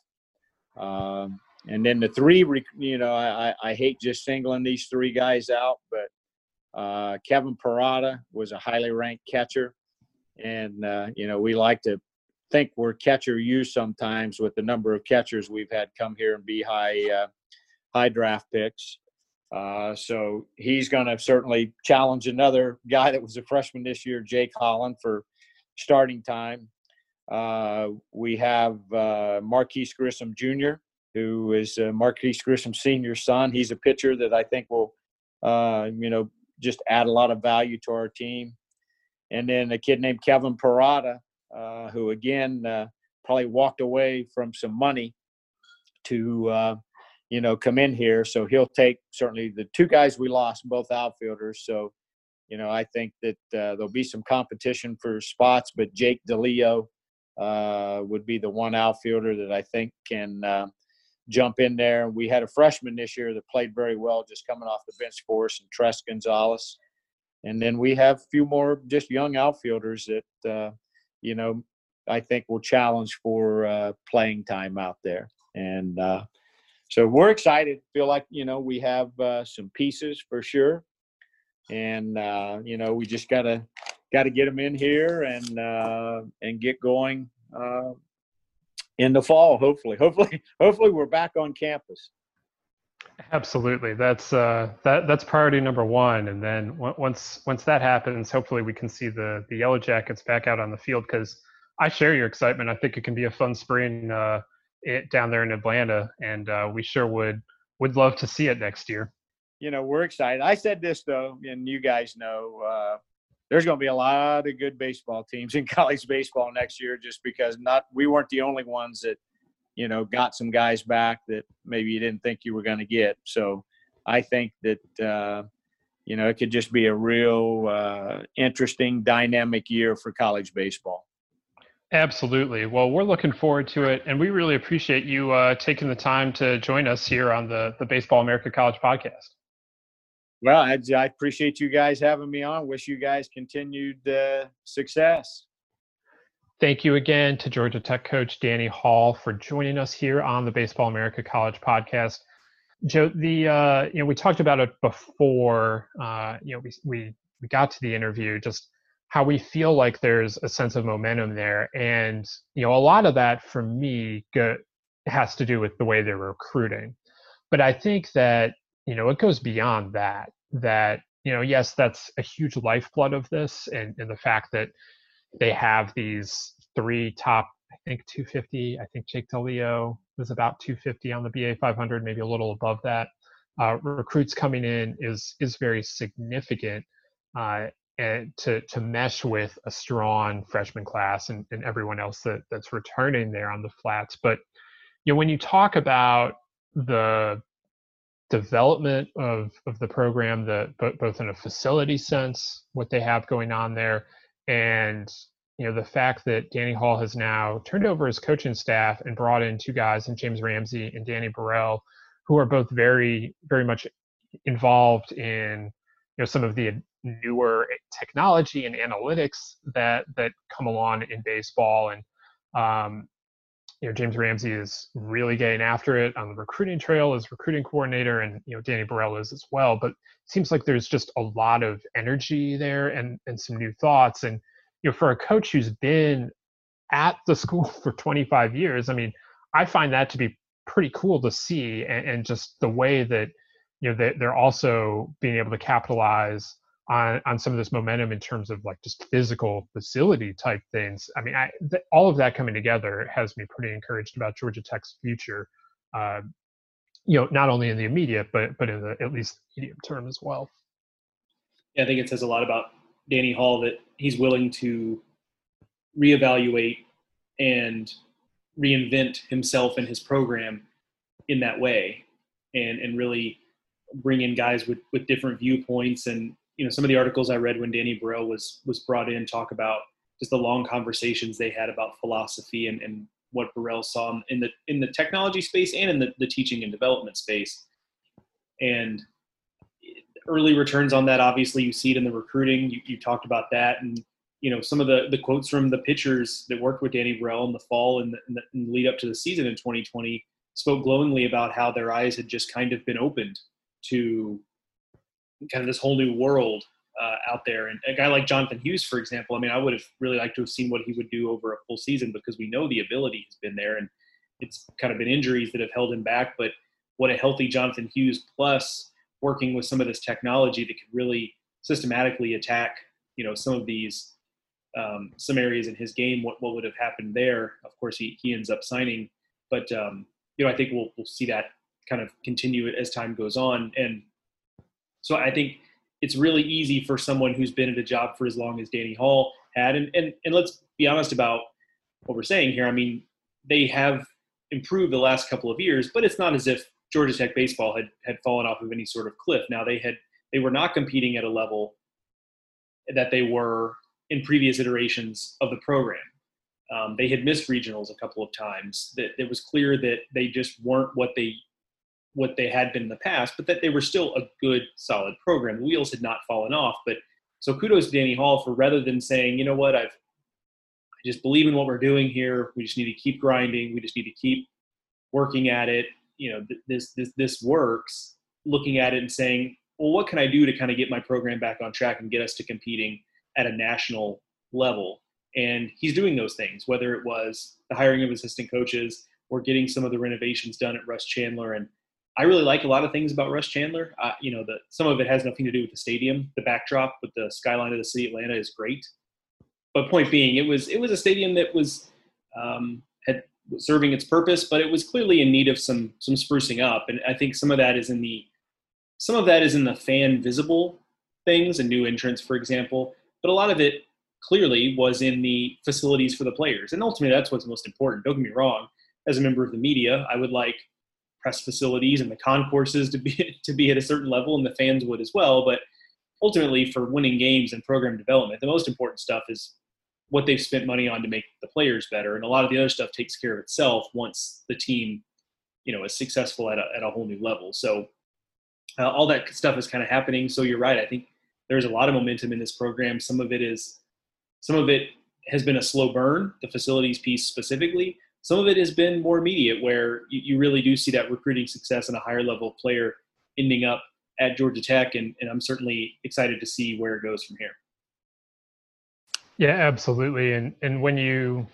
Um, and then the three, you know, I, I hate just singling these three guys out, but uh, Kevin Parada was a highly ranked catcher. And, uh, you know, we like to think we're catcher used sometimes with the number of catchers we've had come here and be high, uh, high draft picks. Uh, so he's going to certainly challenge another guy that was a freshman this year, Jake Holland, for starting time. Uh, we have uh, Marquise Grissom Junior, who is uh, Marquise Grissom Senior's son. He's a pitcher that I think will, uh, you know, just add a lot of value to our team. And then a kid named Kevin Parada, uh, who, again, uh, probably walked away from some money to, uh, you know, come in here. So he'll take certainly the two guys we lost, both outfielders. So, you know, I think that uh, there'll be some competition for spots, but Jake DeLeo uh, would be the one outfielder that I think can uh, jump in there. We had a freshman this year that played very well, just coming off the bench for us, and Tres Gonzalez. And then we have a few more just young outfielders that, uh, you know, I think will challenge for uh, playing time out there. And uh, so we're excited. Feel like, you know, we have uh, some pieces for sure. And, uh, you know, we just got to got to get them in here and uh, and get going uh, in the fall, hopefully. Hopefully, hopefully we're back on campus. Absolutely. That's uh, that that's priority number one. And then w- once once that happens, hopefully we can see the the Yellow Jackets back out on the field, because I share your excitement. I think it can be a fun spring uh, it, down there in Atlanta, and uh, we sure would would love to see it next year. You know, we're excited. I said this, though, and you guys know, uh, there's going to be a lot of good baseball teams in college baseball next year, just because not we weren't the only ones that, you know, got some guys back that maybe you didn't think you were going to get. So I think that, uh, you know, it could just be a real uh, interesting, dynamic year for college baseball. Absolutely. Well, we're looking forward to it, and we really appreciate you uh, taking the time to join us here on the, the Baseball America College podcast. Well, I, I appreciate you guys having me on. Wish you guys continued uh, success. Thank you again to Georgia Tech coach Danny Hall for joining us here on the Baseball America College podcast. Joe, the uh, you know we talked about it before. Uh, you know, we we we got to the interview, just how we feel like there's a sense of momentum there, and you know, a lot of that for me go, has to do with the way they're recruiting. But I think that you know it goes beyond that. That you know, yes, that's a huge lifeblood of this, and, and the fact that they have these three top, I think two fifty. I think Jake DeLeo was about two fifty on the B A five hundred, maybe a little above that. Uh, recruits coming in is is very significant, uh, and to to mesh with a strong freshman class and, and everyone else that that's returning there on the flats. But you know, when you talk about the development of of the program, the both in a facility sense, what they have going on there, and you know the fact that Danny Hall has now turned over his coaching staff and brought in two guys, in James Ramsey and Danny Burrell, who are both very very much involved in you know some of the newer technology and analytics that that come along in baseball. And um, you know James Ramsey is really getting after it on the recruiting trail as recruiting coordinator, and you know Danny Burrell is as well. But it seems like there's just a lot of energy there and and some new thoughts. And you know, for a coach who's been at the school for twenty-five years, I mean, I find that to be pretty cool to see, and, and just the way that, you know, they, they're also being able to capitalize on on some of this momentum in terms of like just physical facility type things. I mean, I, th- all of that coming together has me pretty encouraged about Georgia Tech's future. Uh, you know, not only in the immediate, but but in the at least medium term as well. Yeah, I think it says a lot about Danny Hall that he's willing to reevaluate and reinvent himself and his program in that way, and and really bring in guys with, with different viewpoints. And you know, some of the articles I read when Danny Burrell was was brought in talk about just the long conversations they had about philosophy and, and what Burrell saw in the in the technology space and in the, the teaching and development space. And early returns on that, obviously you see it in the recruiting. You, you talked about that, and you know, some of the, the quotes from the pitchers that worked with Danny Burrell in the fall and the, in the, in the lead up to the season in twenty twenty spoke glowingly about how their eyes had just kind of been opened to kind of this whole new world uh, out there. And a guy like Jonathan Hughes, for example, I mean, I would have really liked to have seen what he would do over a full season, because we know the ability has been there, and it's kind of been injuries that have held him back. But what a healthy Jonathan Hughes, plus working with some of this technology that could really systematically attack, you know, some of these um, some areas in his game, what, what would have happened there. Of course, he, he ends up signing, but um, you know, I think we'll, we'll see that kind of continue as time goes on. And so I think it's really easy for someone who's been at a job for as long as Danny Hall had. And, and, and let's be honest about what we're saying here. I mean, they have improved the last couple of years, but it's not as if Georgia Tech baseball had, had fallen off of any sort of cliff. Now they had, they were not competing at a level that they were in previous iterations of the program. Um, they had missed regionals a couple of times. That it was clear that they just weren't what they what they had been in the past, but that they were still a good, solid program. The wheels had not fallen off. But so kudos to Danny Hall for, rather than saying, you know what, I've I just believe in what we're doing here. We just need to keep grinding. We just need to keep working at it. You know, th- this this this works. Looking at it and saying, well, what can I do to kind of get my program back on track and get us to competing at a national level? And he's doing those things, whether it was the hiring of assistant coaches or getting some of the renovations done at Russ Chandler. And I really like a lot of things about Russ Chandler. Uh, you know, the, some of it has nothing to do with the stadium. The backdrop with the skyline of the city of Atlanta is great. But point being, it was it was a stadium that was um, had was serving its purpose, but it was clearly in need of some some sprucing up. And I think some of that is in the some of that is in the fan visible things, a new entrance, for example. But a lot of it clearly was in the facilities for the players. And ultimately, that's what's most important. Don't get me wrong. As a member of the media, I would like press facilities and the concourses to be to be at a certain level, and the fans would as well. But ultimately, for winning games and program development, the most important stuff is what they've spent money on to make the players better. And a lot of the other stuff takes care of itself once the team, you know, is successful at a, at a whole new level. So uh, all that stuff is kind of happening. So you're right. I think there's a lot of momentum in this program. Some of it is, some of it has been a slow burn, the facilities piece specifically. Some of it has been more immediate, where you, you really do see that recruiting success and a higher level player ending up at Georgia Tech. And, and I'm certainly excited to see where it goes from here. Yeah, absolutely. And and when you,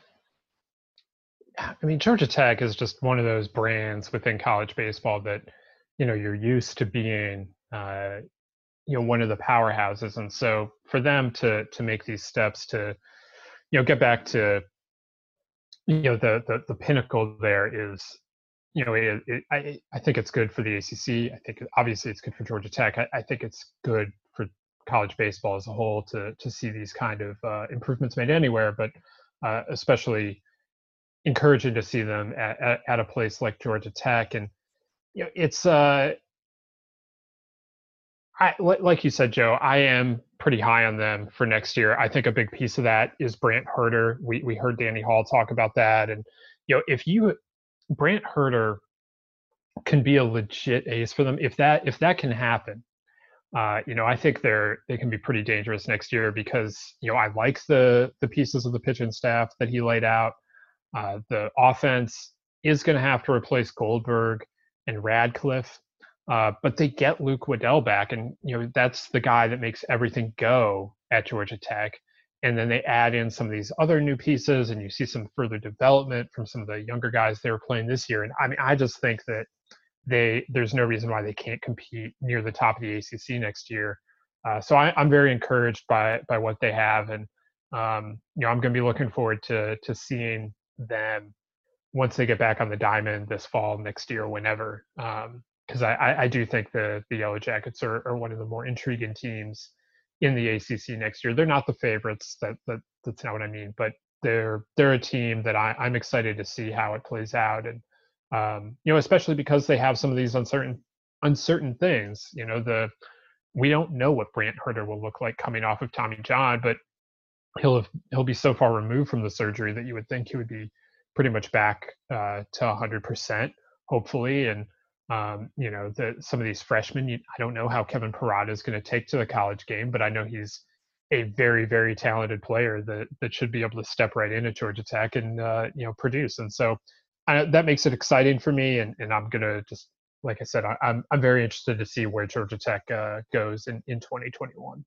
I mean, Georgia Tech is just one of those brands within college baseball that, you know, you're used to being, uh, you know, one of the powerhouses. And so for them to to make these steps to, you know, get back to, you know, the the, the pinnacle there is, you know, it, it, I I think it's good for the A C C. I think obviously it's good for Georgia Tech. I, I think it's good for college baseball as a whole to to see these kind of uh, improvements made anywhere, but uh, especially encouraging to see them at, at, at a place like Georgia Tech. And you know, it's uh, I like you said, Joe, I am pretty high on them for next year. I think a big piece of that is Brant Herter. We we heard Danny Hall talk about that, and you know, if you Brant Herter can be a legit ace for them, if that if that can happen. Uh, you know, I think they're they can be pretty dangerous next year, because you know I like the the pieces of the pitching staff that he laid out. Uh, the offense is going to have to replace Goldberg and Radcliffe, uh, but they get Luke Waddell back, and you know that's the guy that makes everything go at Georgia Tech. And then they add in some of these other new pieces, and you see some further development from some of the younger guys they were playing this year. And I mean, I just think that. They there's no reason why they can't compete near the top of the A C C next year. Uh, so I, I'm very encouraged by by what they have, and um, you know I'm going to be looking forward to to seeing them once they get back on the diamond this fall, next year, whenever. Because um, I, I do think the the Yellow Jackets are, are one of the more intriguing teams in the A C C next year. They're not the favorites. That, that that's not what I mean, but they're they're a team that I, I'm excited to see how it plays out, and um, you know, especially because they have some of these uncertain uncertain things. You know, the we don't know what Brant Hurter will look like coming off of Tommy John, but he'll have, he'll be so far removed from the surgery that you would think he would be pretty much back uh, to one hundred percent, hopefully. And um, you know, the, some of these freshmen, you, I don't know how Kevin Parada is going to take to the college game, but I know he's a very, very talented player that that should be able to step right in at Georgia Tech and uh, you know produce. And so I, that makes it exciting for me. And, and I'm going to just, like I said, I, I'm I'm very interested to see where Georgia Tech uh, goes in, in twenty twenty-one.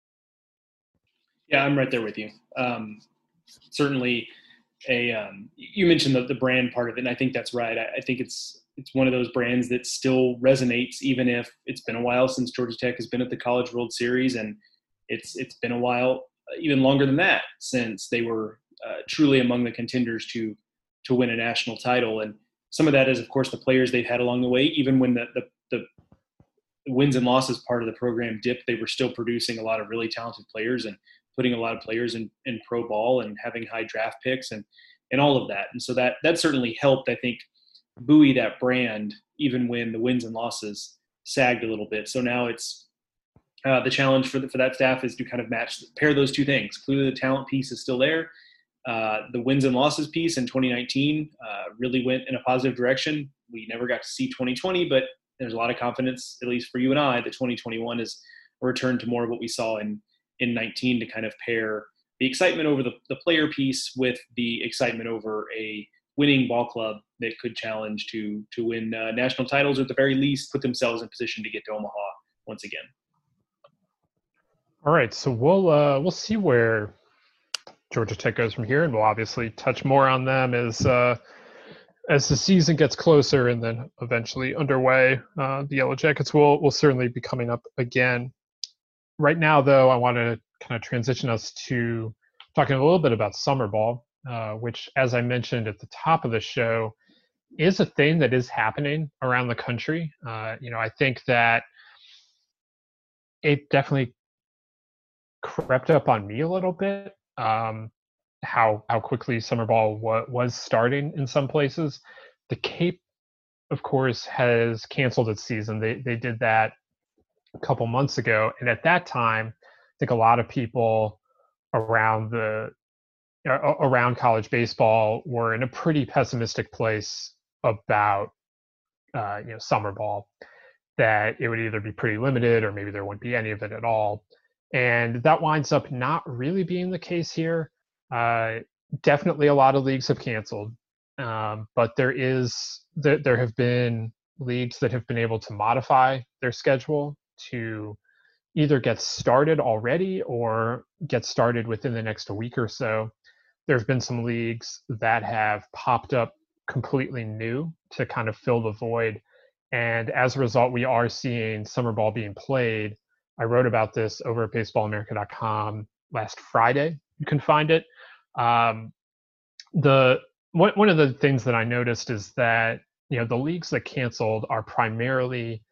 Yeah, I'm right there with you. Um, certainly, a um, you mentioned the, the brand part of it, and I think that's right. I, I think it's it's one of those brands that still resonates, even if it's been a while since Georgia Tech has been at the College World Series, and it's it's been a while, even longer than that, since they were uh, truly among the contenders to to win a national title. And some of that is, of course, the players they've had along the way. Even when the, the, the wins and losses part of the program dipped, they were still producing a lot of really talented players and putting a lot of players in, in pro ball and having high draft picks and, and all of that. And so that, that certainly helped, I think, buoy that brand, even when the wins and losses sagged a little bit. So now it's uh, the challenge for the, for that staff is to kind of match, pair those two things. Clearly the talent piece is still there. Uh, the wins and losses piece in twenty nineteen uh, really went in a positive direction. We never got to see twenty twenty, but there's a lot of confidence, at least for you and I, that twenty twenty-one is a return to more of what we saw in, in nineteen, to kind of pair the excitement over the, the player piece with the excitement over a winning ball club that could challenge to to win uh, national titles, or at the very least put themselves in position to get to Omaha once again. All right, so we'll uh, we'll see where Georgia Tech goes from here, and we'll obviously touch more on them as uh, as the season gets closer and then eventually underway. Uh, the Yellow Jackets will will certainly be coming up again. Right now, though, I want to kind of transition us to talking a little bit about summer ball, uh, which, as I mentioned at the top of the show, is a thing that is happening around the country. Uh, you know, I think that it definitely crept up on me a little bit. Um, how how quickly summer ball wa- was starting in some places. The Cape, of course, has canceled its season. They they did that a couple months ago, and at that time, I think a lot of people around the uh, around college baseball were in a pretty pessimistic place about uh, you know summer ball, that it would either be pretty limited or maybe there wouldn't be any of it at all. And that winds up not really being the case here. Uh, definitely a lot of leagues have canceled, um, but there is there, there have been leagues that have been able to modify their schedule to either get started already or get started within the next week or so. There's been some leagues that have popped up completely new to kind of fill the void. And as a result, we are seeing summer ball being played. I wrote about this over at baseball america dot com last Friday. You can find it. Um, the one, one of the things that I noticed is that, you know, the leagues that canceled are primarily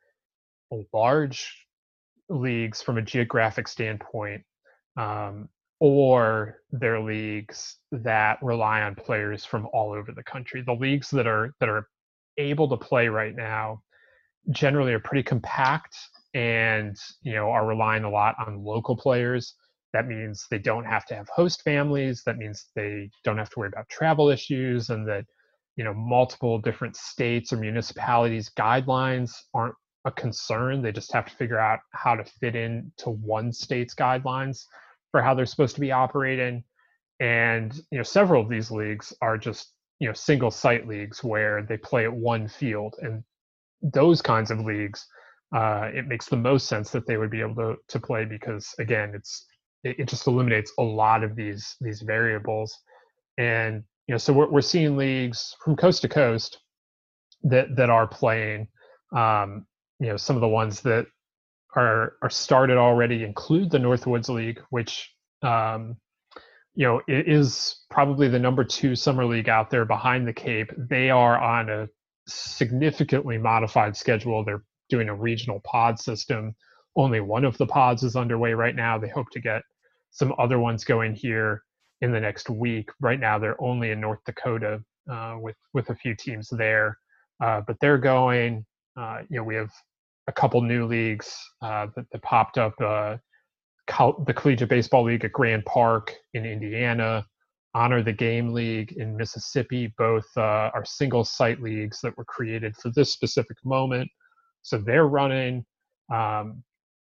large leagues from a geographic standpoint, um, or they're leagues that rely on players from all over the country. The leagues that are that are able to play right now generally are pretty compact and, you know, are relying a lot on local players. That means they don't have to have host families. That means they don't have to worry about travel issues, and that, you know, multiple different states or municipalities' guidelines aren't a concern. They just have to figure out how to fit in to one state's guidelines for how they're supposed to be operating. And, you know, several of these leagues are just, you know, single site leagues where they play at one field. And those kinds of leagues, uh, it makes the most sense that they would be able to, to play because, again, it's it, it just eliminates a lot of these these variables. And, you know, so we're we're seeing leagues from coast to coast that that are playing. Um, you know, some of the ones that are are started already include the Northwoods League, which um, you know is probably the number two summer league out there behind the Cape. They are on a significantly modified schedule. They're doing a regional pod system. Only one of the pods is underway right now. They hope to get some other ones going here in the next week. Right now, they're only in North Dakota uh, with with a few teams there, uh, but they're going. Uh, you know, we have a couple new leagues uh, that, that popped up. Uh, Col- the Collegiate Baseball League at Grand Park in Indiana, Honor the Game League in Mississippi. Both uh, are single site leagues that were created for this specific moment. So they're running. Um,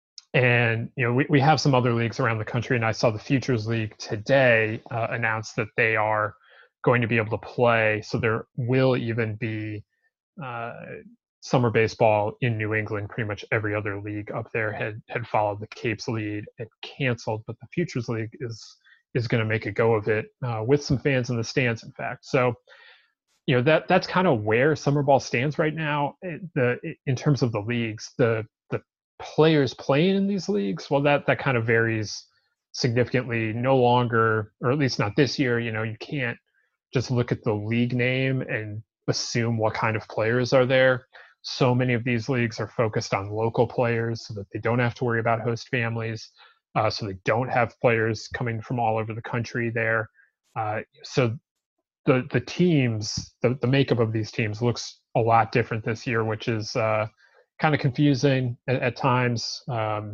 and, you know, we, we have some other leagues around the country. And I saw the Futures League today uh, announce that they are going to be able to play. So there will even be uh, summer baseball in New England. Pretty much every other league up there had had followed the Cape's lead and canceled, but the Futures League is is going to make a go of it uh, with some fans in the stands, in fact. So, you know, that that's kind of where summer ball stands right now. It, the in terms of the leagues, the the players playing in these leagues, well, that that kind of varies significantly. No longer, or at least not this year. You know, you can't just look at the league name and assume what kind of players are there. So many of these leagues are focused on local players so that they don't have to worry about host families. Uh, so they don't have players coming from all over the country there. Uh, so the the teams, the, the makeup of these teams looks a lot different this year, which is uh, kind of confusing at, at times. Um,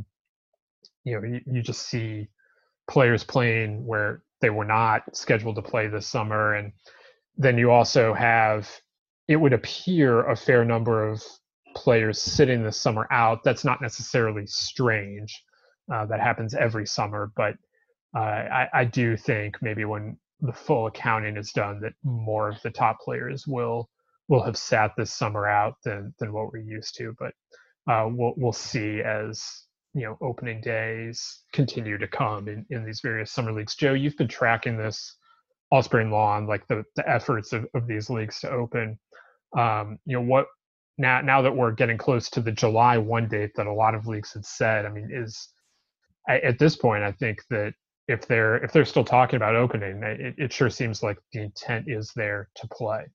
you know, you, you just see players playing where they were not scheduled to play this summer. And then you also have, it would appear, a fair number of players sitting this summer out. That's not necessarily strange. Uh, that happens every summer, but uh, I, I do think maybe when the full accounting is done, that more of the top players will will have sat this summer out than than what we're used to. But uh, we'll we'll see as, you know, opening days continue to come in, in these various summer leagues. Joe, you've been tracking this all spring long, like the, the efforts of, of these leagues to open. Um, you know, what now, now that we're getting close to the July first date that a lot of leagues had said, I mean, is I, at this point, I think that if they're, if they're still talking about opening, it, it sure seems like the intent is there to play.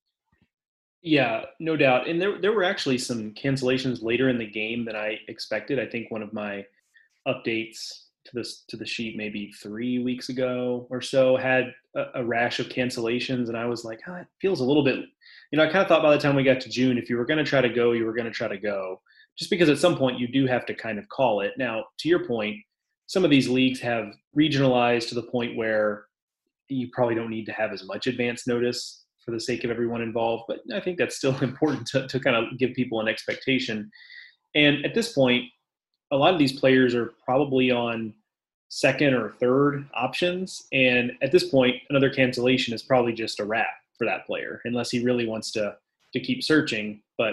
Yeah, no doubt. And there there were actually some cancellations later in the game than I expected. I think one of my updates to this to the sheet maybe three weeks ago or so had a, a rash of cancellations, and I was like, oh, it feels a little bit, you know, I kind of thought by the time we got to June, if you were going to try to go, you were going to try to go, just because at some point you do have to kind of call it. Now, to your point, some of these leagues have regionalized to the point where you probably don't need to have as much advance notice for the sake of everyone involved, but I think that's still important to, to kind of give people an expectation. And at this point, a lot of these players are probably on second or third options. And at this point, another cancellation is probably just a wrap for that player, unless he really wants to, to keep searching. But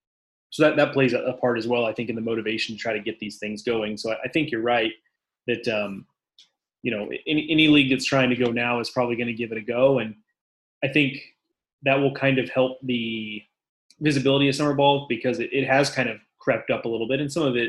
so that, that plays a, a part as well, I think, in the motivation to try to get these things going. So I, I think you're right that, um, you know, any, any league that's trying to go now is probably going to give it a go. And I think that will kind of help the visibility of summer ball, because it, it has kind of crept up a little bit. And some of it,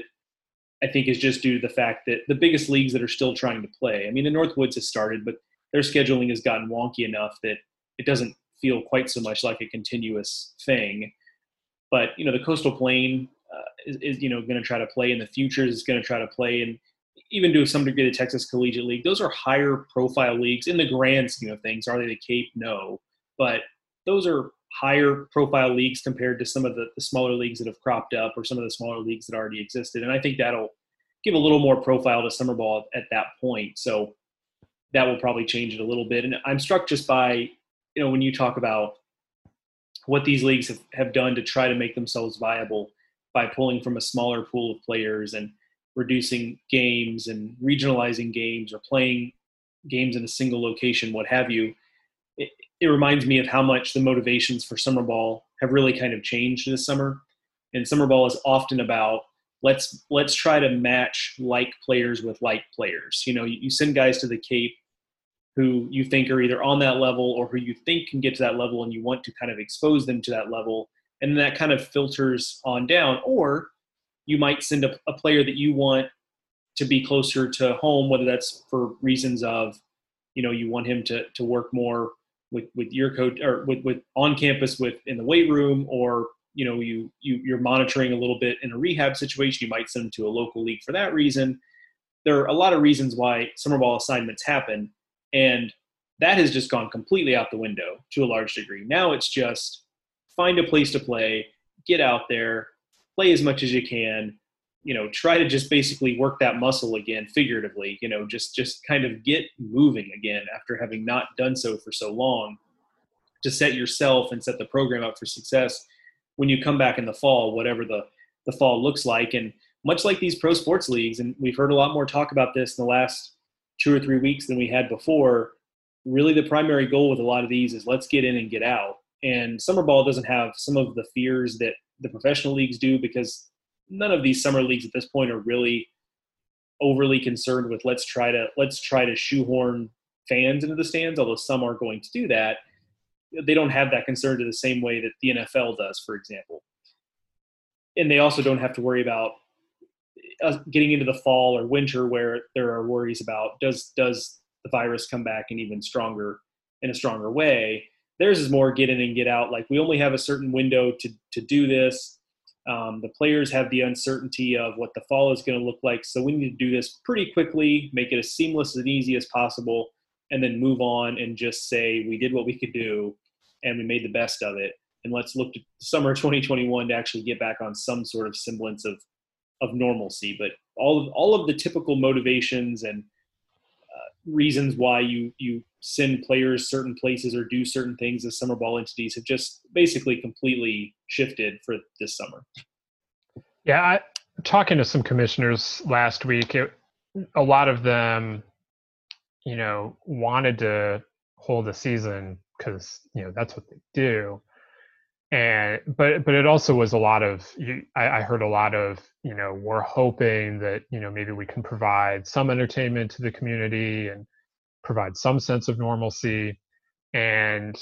I think, is just due to the fact that the biggest leagues that are still trying to play, I mean, the Northwoods has started, but their scheduling has gotten wonky enough that it doesn't feel quite so much like a continuous thing. But, you know, the Coastal Plain uh, is, is, you know, going to try to play, in the Futures is going to try to play, and even to some degree the Texas Collegiate League. Those are higher profile leagues in the grand scheme of things. Are they the Cape? No. But those are higher profile leagues compared to some of the, the smaller leagues that have cropped up, or some of the smaller leagues that already existed. And I think that'll give a little more profile to summer ball at that point. So that will probably change it a little bit. And I'm struck just by, you know, when you talk about what these leagues have, have done to try to make themselves viable by pulling from a smaller pool of players and reducing games and regionalizing games, or playing games in a single location, what have you. It, it reminds me of how much the motivations for summer ball have really kind of changed this summer. And summer ball is often about, let's let's try to match like players with like players. You know, you, you send guys to the Cape who you think are either on that level or who you think can get to that level, and you want to kind of expose them to that level. And that kind of filters on down. Or you might send a, a player that you want to be closer to home, whether that's for reasons of, you know, you want him to to work more with, with your coach or with, with on campus with in the weight room, or, you know, you, you, you're monitoring a little bit in a rehab situation, you might send him to a local league for that reason. There are a lot of reasons why summer ball assignments happen, and that has just gone completely out the window to a large degree. Now it's just find a place to play, get out there, play as much as you can, you know, try to just basically work that muscle again, figuratively, you know, just, just kind of get moving again after having not done so for so long, to set yourself and set the program up for success when you come back in the fall, whatever the, the fall looks like. And much like these pro sports leagues, and we've heard a lot more talk about this in the last two or three weeks than we had before, really the primary goal with a lot of these is let's get in and get out. And summer ball doesn't have some of the fears that the professional leagues do, because none of these summer leagues at this point are really overly concerned with let's try to let's try to shoehorn fans into the stands, although some are going to do that. They don't have that concern to the same way that the N F L does, for example. And they also don't have to worry about uh, getting into the fall or winter where there are worries about does does the virus come back in even stronger in a stronger way. Theirs is more get in and get out. Like, we only have a certain window to to do this. Um, the players have the uncertainty of what the fall is going to look like. So we need to do this pretty quickly, make it as seamless and easy as possible, and then move on and just say we did what we could do and we made the best of it. And let's look to summer twenty twenty-one to actually get back on some sort of semblance of, of normalcy. But all of, all of the typical motivations and uh, reasons why you, you send players certain places or do certain things as summer ball entities have just basically completely shifted for this summer. Yeah, I, talking to some commissioners last week, it, a lot of them, you know, wanted to hold a season because, you know, that's what they do. And but but it also was a lot of you, I, I heard a lot of, you know, we're hoping that, you know, maybe we can provide some entertainment to the community and provide some sense of normalcy. And,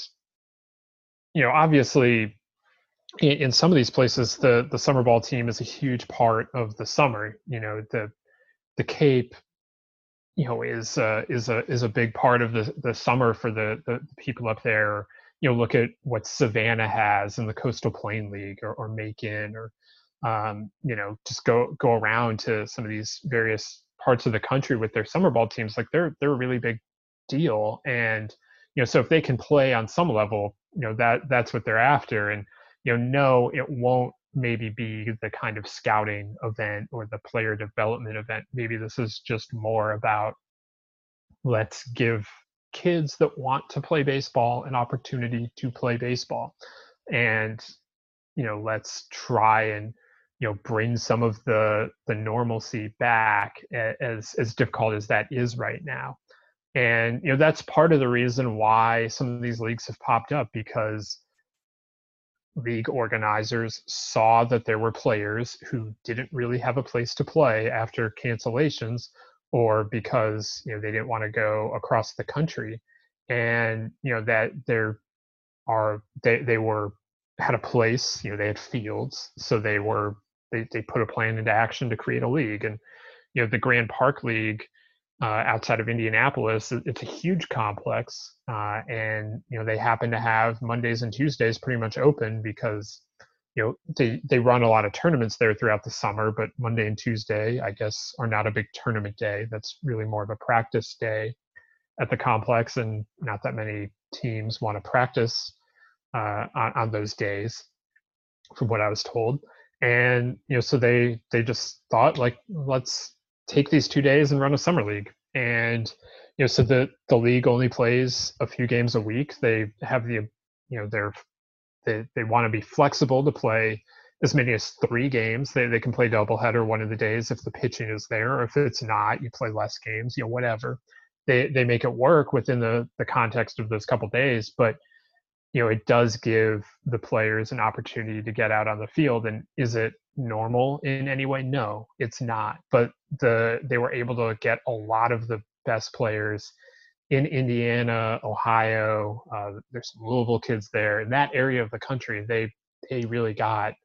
you know, obviously in, in some of these places, the the summer ball team is a huge part of the summer. You know, the the Cape, you know, is uh, is a is a big part of the the summer for the the people up there. You know, look at what Savannah has in the Coastal Plain League, or, or Macon, or um, you know, just go go around to some of these various parts of the country with their summer ball teams. Like, they're they're a really big deal. And, you know, so if they can play on some level, you know, that that's what they're after. And, you know, no, it won't maybe be the kind of scouting event or the player development event. Maybe this is just more about, let's give kids that want to play baseball an opportunity to play baseball. And, you know, let's try and, you know, bring some of the the normalcy back, as as difficult as that is right now. And, you know, that's part of the reason why some of these leagues have popped up, because league organizers saw that there were players who didn't really have a place to play after cancellations, or because, you know, they didn't want to go across the country, and, you know, that there are they they were had a place, you know, they had fields, so they were they they put a plan into action to create a league. And, you know, the Grand Park League uh, outside of Indianapolis, it's a huge complex, uh, and, you know, they happen to have Mondays and Tuesdays pretty much open because, you know, they, they run a lot of tournaments there throughout the summer, but Monday and Tuesday, I guess, are not a big tournament day. That's really more of a practice day at the complex, and not that many teams want to practice uh, on, on those days, from what I was told. And, you know, so they they just thought, like, let's take these two days and run a summer league. And, you know, so the the league only plays a few games a week. They have the, you know, they're They they want to be flexible to play as many as three games. They they can play doubleheader one of the days if the pitching is there, or if it's not, you play less games, you know, whatever. They they make it work within the the context of those couple days, but, you know, it does give the players an opportunity to get out on the field. And is it normal in any way? No, it's not. But the they were able to get a lot of the best players in Indiana, Ohio. Uh, there's some Louisville kids there. In that area of the country, they they really got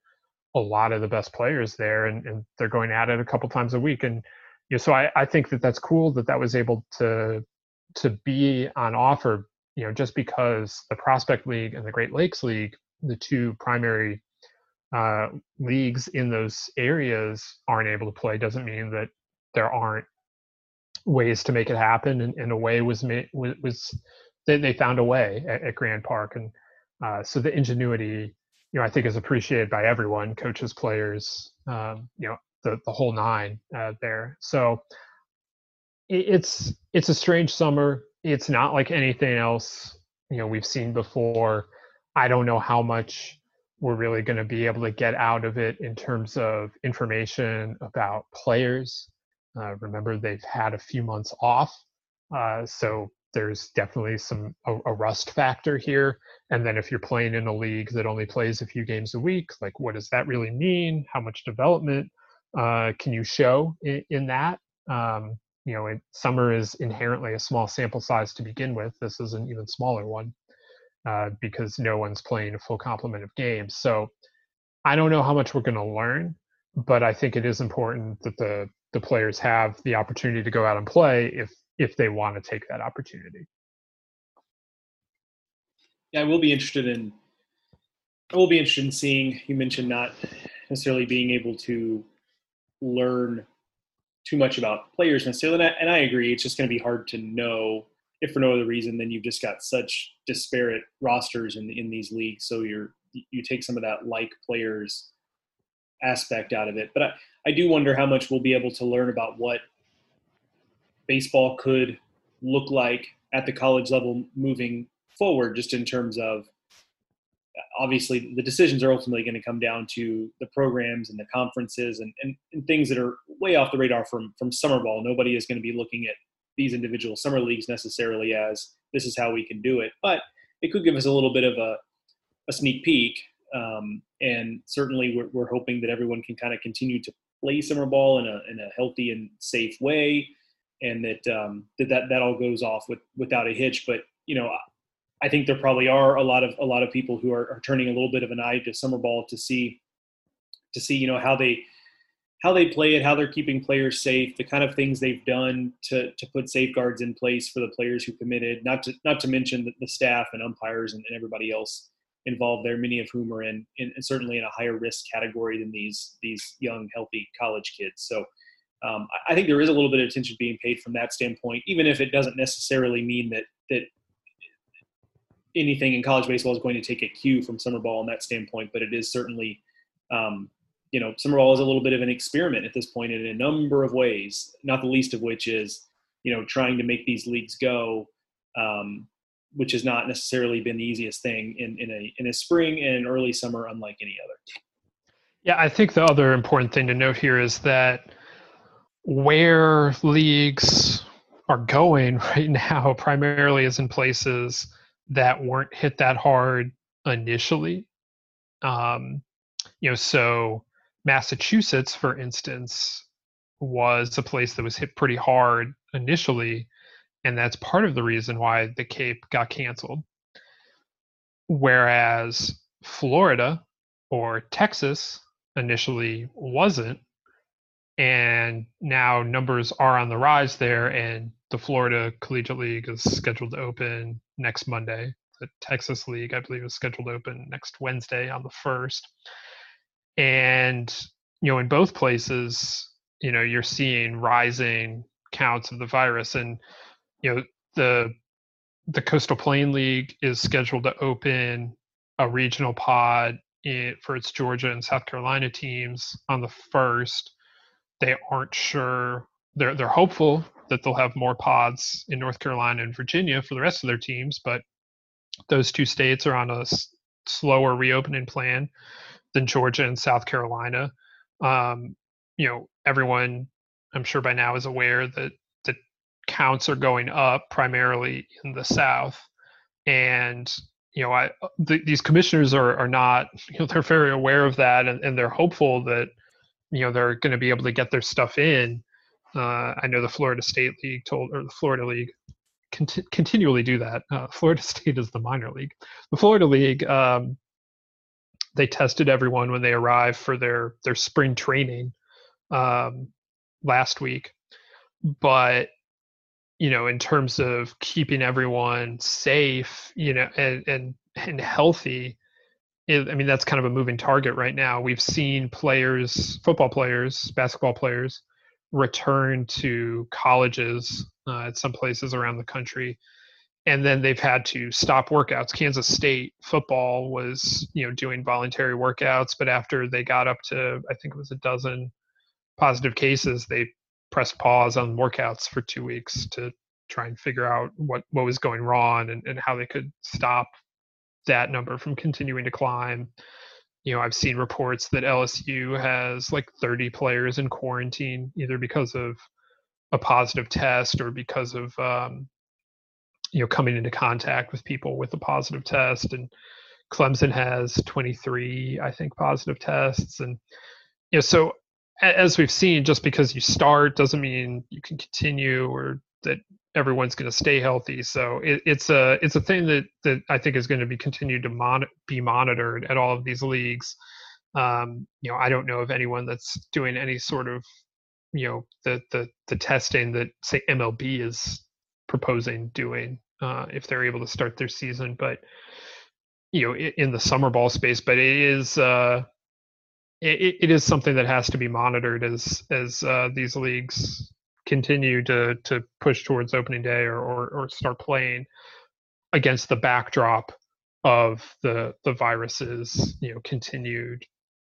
a lot of the best players there, and, and they're going at it a couple times a week. And you know, so I, I think that that's cool that that was able to to be on offer. You know, just because the Prospect League and the Great Lakes League, the two primary uh, leagues in those areas, aren't able to play, doesn't mean that there aren't ways to make it happen. And, and a way was made was, was they, they found a way at, at Grand Park, and uh, so the ingenuity, you know, I think is appreciated by everyone, coaches, players, um, you know, the the whole nine uh, there. So it, it's it's a strange summer. It's not like anything else, you know, we've seen before. I don't know how much we're really going to be able to get out of it in terms of information about players. Uh, remember, they've had a few months off, uh, so there's definitely some a, a rust factor here. And then if you're playing in a league that only plays a few games a week, like what does that really mean? How much development uh, can you show in, in that? Um, you know, it, summer is inherently a small sample size to begin with. This is an even smaller one uh, because no one's playing a full complement of games. So I don't know how much we're going to learn, but I think it is important that the the players have the opportunity to go out and play if if they want to take that opportunity. Yeah, I will be interested in I will be interested in seeing, you mentioned not necessarily being able to learn too much about players necessarily, and I, and I agree, it's just going to be hard to know, if for no other reason than you've just got such disparate rosters in in these leagues, so you're you take some of that like players aspect out of it. But I, I do wonder how much we'll be able to learn about what baseball could look like at the college level moving forward, just in terms of, obviously the decisions are ultimately going to come down to the programs and the conferences and, and, and things that are way off the radar from, from summer ball. Nobody is going to be looking at these individual summer leagues necessarily as this is how we can do it, but it could give us a little bit of a, a sneak peek. Um, and certainly we're, we're hoping that everyone can kind of continue to play summer ball in a, in a healthy and safe way. And that, um, that, that, that all goes off with, without a hitch. But, you know, I think there probably are a lot of, a lot of people who are, are turning a little bit of an eye to summer ball to see, to see, you know, how they, how they play it, how they're keeping players safe, the kind of things they've done to, to put safeguards in place for the players who committed, not to, not to mention the, the staff and umpires and, and everybody else involved there, many of whom are in, in certainly in a higher risk category than these, these young, healthy college kids. So um, I think there is a little bit of attention being paid from that standpoint, even if it doesn't necessarily mean that, that anything in college baseball is going to take a cue from summer ball in that standpoint, but it is certainly, um, you know, summer ball is a little bit of an experiment at this point in a number of ways, not the least of which is, you know, trying to make these leagues go, um, which has not necessarily been the easiest thing in, in a in a spring and an early summer, unlike any other. Yeah, I think the other important thing to note here is that where leagues are going right now primarily is in places that weren't hit that hard initially. Um, you know, so Massachusetts, for instance, was a place that was hit pretty hard initially, and that's part of the reason why the Cape got canceled. Whereas Florida or Texas initially wasn't, and now numbers are on the rise there, and the Florida Collegiate League is scheduled to open next Monday. The Texas League, I believe, is scheduled to open next Wednesday on the first. And, you know, in both places, you know, you're seeing rising counts of the virus. And, you know, the the Coastal Plain League is scheduled to open a regional pod in, for its Georgia and South Carolina teams on the first. They aren't sure. They're they're hopeful that they'll have more pods in North Carolina and Virginia for the rest of their teams, but those two states are on a s- slower reopening plan than Georgia and South Carolina. Um, you know, everyone, I'm sure by now, is aware that the counts are going up primarily in the South, and you know, I th- these commissioners are are not, you know, they're very aware of that, and, and they're hopeful that, you know, they're going to be able to get their stuff in. Uh, I know the Florida State League told, or the Florida League cont- continually do that. Uh, Florida State is the minor league. The Florida League um, they tested everyone when they arrived for their their spring training um, last week. But you know, in terms of keeping everyone safe, you know, and and, and healthy, it, I mean, that's kind of a moving target right now. We've seen players, football players, basketball players, return to colleges uh, at some places around the country, and then they've had to stop workouts. Kansas State football was, you know, doing voluntary workouts, but after they got up to, I think it was a dozen positive cases, they pressed pause on workouts for two weeks to try and figure out what, what was going wrong and, and how they could stop that number from continuing to climb. You know, I've seen reports that L S U has like thirty players in quarantine, either because of a positive test or because of, um, you know, coming into contact with people with a positive test. And Clemson has twenty-three, I think, positive tests. And, you know, so as we've seen, just because you start doesn't mean you can continue or that everyone's going to stay healthy. So it, it's a it's a thing that that I think is going to be continued to mon- be monitored at all of these leagues. Um, you know, I don't know of anyone that's doing any sort of, you know, the the the testing that, say, M L B is proposing doing uh, if they're able to start their season. But you know, in, in the summer ball space, but it is. Uh, It, it is something that has to be monitored as as uh, these leagues continue to to push towards opening day or, or or start playing against the backdrop of the the virus's, you know, continued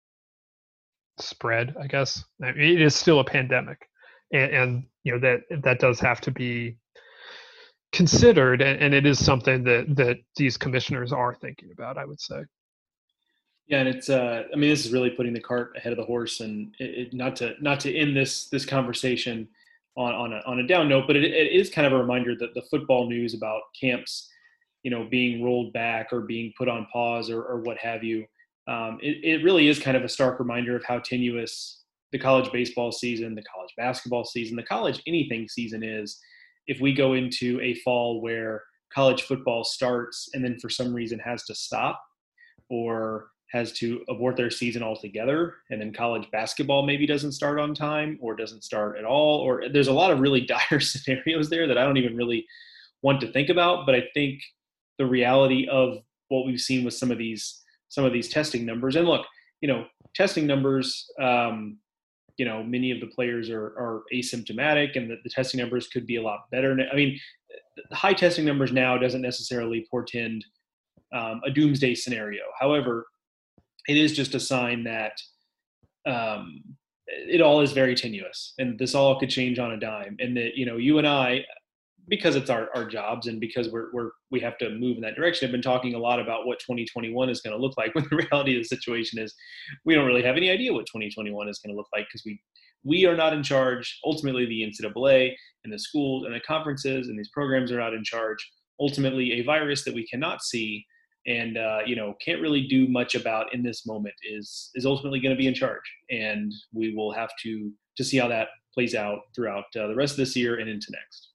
spread. I guess I mean, it is still a pandemic, and, and you know that that does have to be considered, and, and it is something that that these commissioners are thinking about, I would say. Yeah, and it's uh, I mean, this is really putting the cart ahead of the horse, and it, it, not to not to end this this conversation on on a, on a down note, but it, it is kind of a reminder that the football news about camps, you know, being rolled back or being put on pause or, or what have you, um, it, it really is kind of a stark reminder of how tenuous the college baseball season, the college basketball season, the college anything season is. If we go into a fall where college football starts and then for some reason has to stop, or has to abort their season altogether, and then college basketball maybe doesn't start on time or doesn't start at all, or there's a lot of really dire scenarios there that I don't even really want to think about. But I think the reality of what we've seen with some of these some of these testing numbers, and look, you know, testing numbers, um, you know, many of the players are, are asymptomatic, and the, the testing numbers could be a lot better. I mean, the high testing numbers now doesn't necessarily portend um, a doomsday scenario. However, it is just a sign that um, it all is very tenuous, and this all could change on a dime. And that, you know, you and I, because it's our, our jobs and because we're, we're, we have to move in that direction, have been talking a lot about what twenty twenty-one is going to look like, when the reality of the situation is we don't really have any idea what twenty twenty-one is going to look like, because we, we are not in charge. Ultimately, the N C double A and the schools and the conferences and these programs are not in charge. Ultimately, a virus that we cannot see and, uh, you know, can't really do much about in this moment is is ultimately going to be in charge. And we will have to to see how that plays out throughout uh, the rest of this year and into next.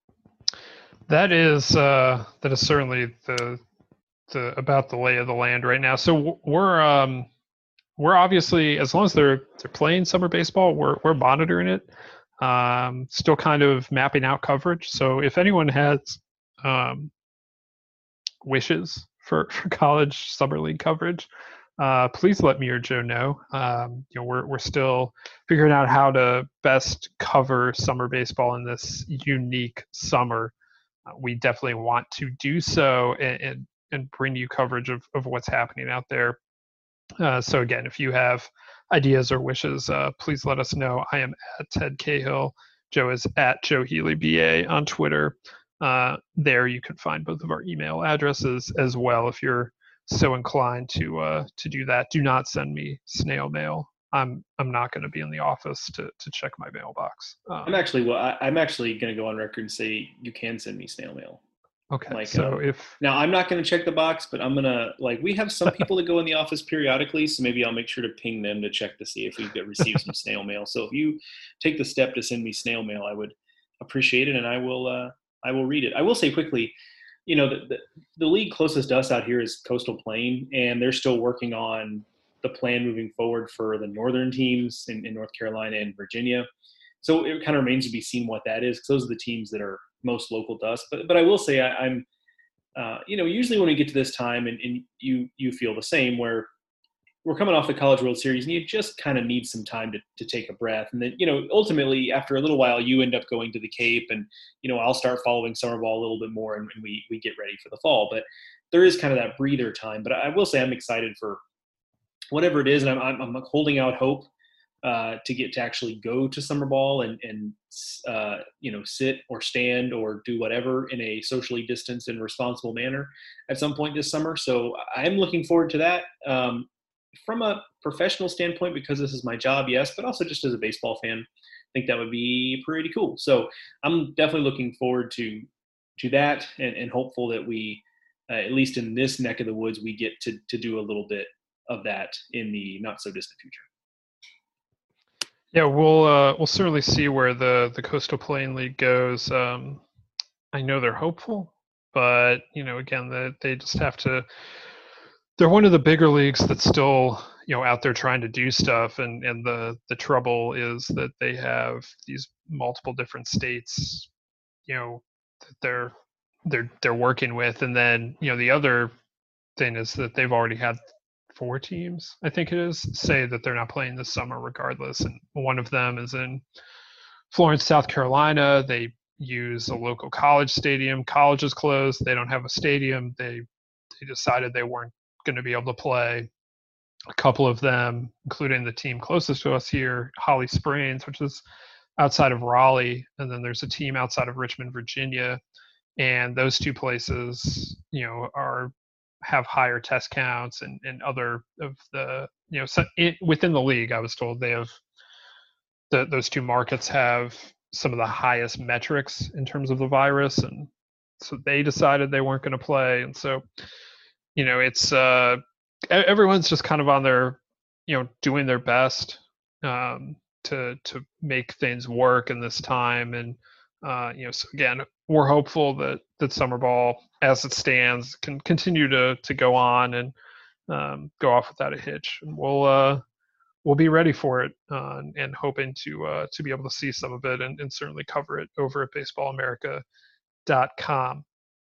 That is uh, that is certainly the the about the lay of the land right now. So we're um, we're obviously, as long as they're they're playing summer baseball, we're we're monitoring it. Um, still kind of mapping out coverage. So if anyone has um, wishes for, for college summer league coverage, uh, please let me or Joe know. Um, you know, we're we're still figuring out how to best cover summer baseball in this unique summer. Uh, we definitely want to do so and and, and bring you coverage of, of what's happening out there. Uh, so again, if you have ideas or wishes, uh, please let us know. I am at Ted Cahill. Joe is at Joe Healy B A on Twitter. Uh, there you can find both of our email addresses as well if you're so inclined to uh, to do that. Do not send me snail mail. I'm I'm not going to be in the office to to check my mailbox. Um, I'm actually well. I, I'm actually going to go on record and say you can send me snail mail. Okay. Like, so um, if now I'm not going to check the box, but I'm gonna like we have some people that go in the office periodically, so maybe I'll make sure to ping them to check to see if we get receive some snail mail. So if you take the step to send me snail mail, I would appreciate it, and I will uh, I will read it. I will say quickly, you know, the, the, the league closest to us out here is Coastal Plain, and they're still working on the plan moving forward for the northern teams in, in North Carolina and Virginia. So it kind of remains to be seen what that is, because those are the teams that are most local to us. But but I will say I, I'm, uh, you know, usually when we get to this time, and, and you you feel the same, where we're coming off the College World Series, and you just kind of need some time to, to take a breath. And then, you know, ultimately, after a little while, you end up going to the Cape, and, you know, I'll start following summer ball a little bit more, and, and we we get ready for the fall. But there is kind of that breather time. But I will say I'm excited for whatever it is, and I'm I'm, I'm holding out hope uh, to get to actually go to summer ball and, and uh, you know, sit or stand or do whatever in a socially distanced and responsible manner at some point this summer. So I'm looking forward to that. Um, From a professional standpoint, because this is my job, yes, but also just as a baseball fan, I think that would be pretty cool. So I'm definitely looking forward to to that, and, and hopeful that we, uh, at least in this neck of the woods, we get to to do a little bit of that in the not so distant future. Yeah, we'll uh, we'll certainly see where the the Coastal Plain League goes. Um, I know they're hopeful, but you know, again, that they just have to. They're one of the bigger leagues that's still, you know, out there trying to do stuff, and, and the, the trouble is that they have these multiple different states, you know, that they're they're they're working with, and then, you know, the other thing is that they've already had four teams, I think it is, say that they're not playing this summer regardless, and one of them is in Florence, South Carolina. They use a local college stadium. College is closed. They don't have a stadium. They they decided they weren't going to be able to play. A couple of them, including the team closest to us here, Holly Springs, which is outside of Raleigh, and then there's a team outside of Richmond, Virginia, and those two places, you know, are have higher test counts, and, and other of the, you know, so it, within the league, I was told they have the, those two markets have some of the highest metrics in terms of the virus, and so they decided they weren't going to play, and so. You know, it's uh, everyone's just kind of on their, you know, doing their best um, to to make things work in this time, and uh, you know, so again, we're hopeful that that summer ball, as it stands, can continue to to go on and um, go off without a hitch, and we'll uh, we'll be ready for it, uh, and, and hoping to uh, to be able to see some of it, and, and certainly cover it over at baseball america dot com.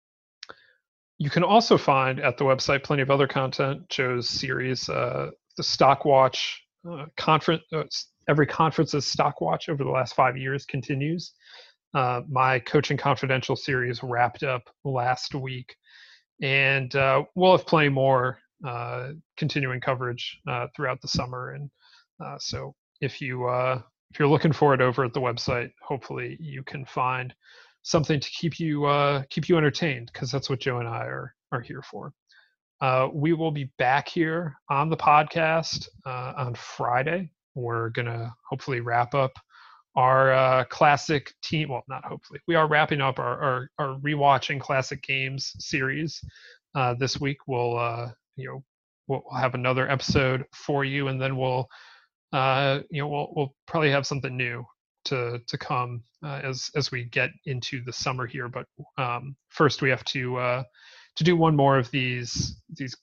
You can also find at the website plenty of other content. Joe's series, uh, the Stock Watch uh, conference, uh, every conference's Stock Watch over the last five years continues. Uh, my Coaching Confidential series wrapped up last week, and uh, we'll have plenty more uh, continuing coverage uh, throughout the summer. And uh, so, if you uh, if you're looking for it over at the website, hopefully you can find something to keep you uh, keep you entertained, because that's what Joe and I are are here for. Uh, we will be back here on the podcast uh, on Friday. We're gonna hopefully wrap up our uh, classic team. Well, not hopefully. We are wrapping up our our, our rewatching classic games series uh, this week. We'll uh, you know we'll have another episode for you, and then we'll uh, you know we'll we'll probably have something new to to come uh, as as we get into the summer here. But um, first, we have to uh, to do one more of these these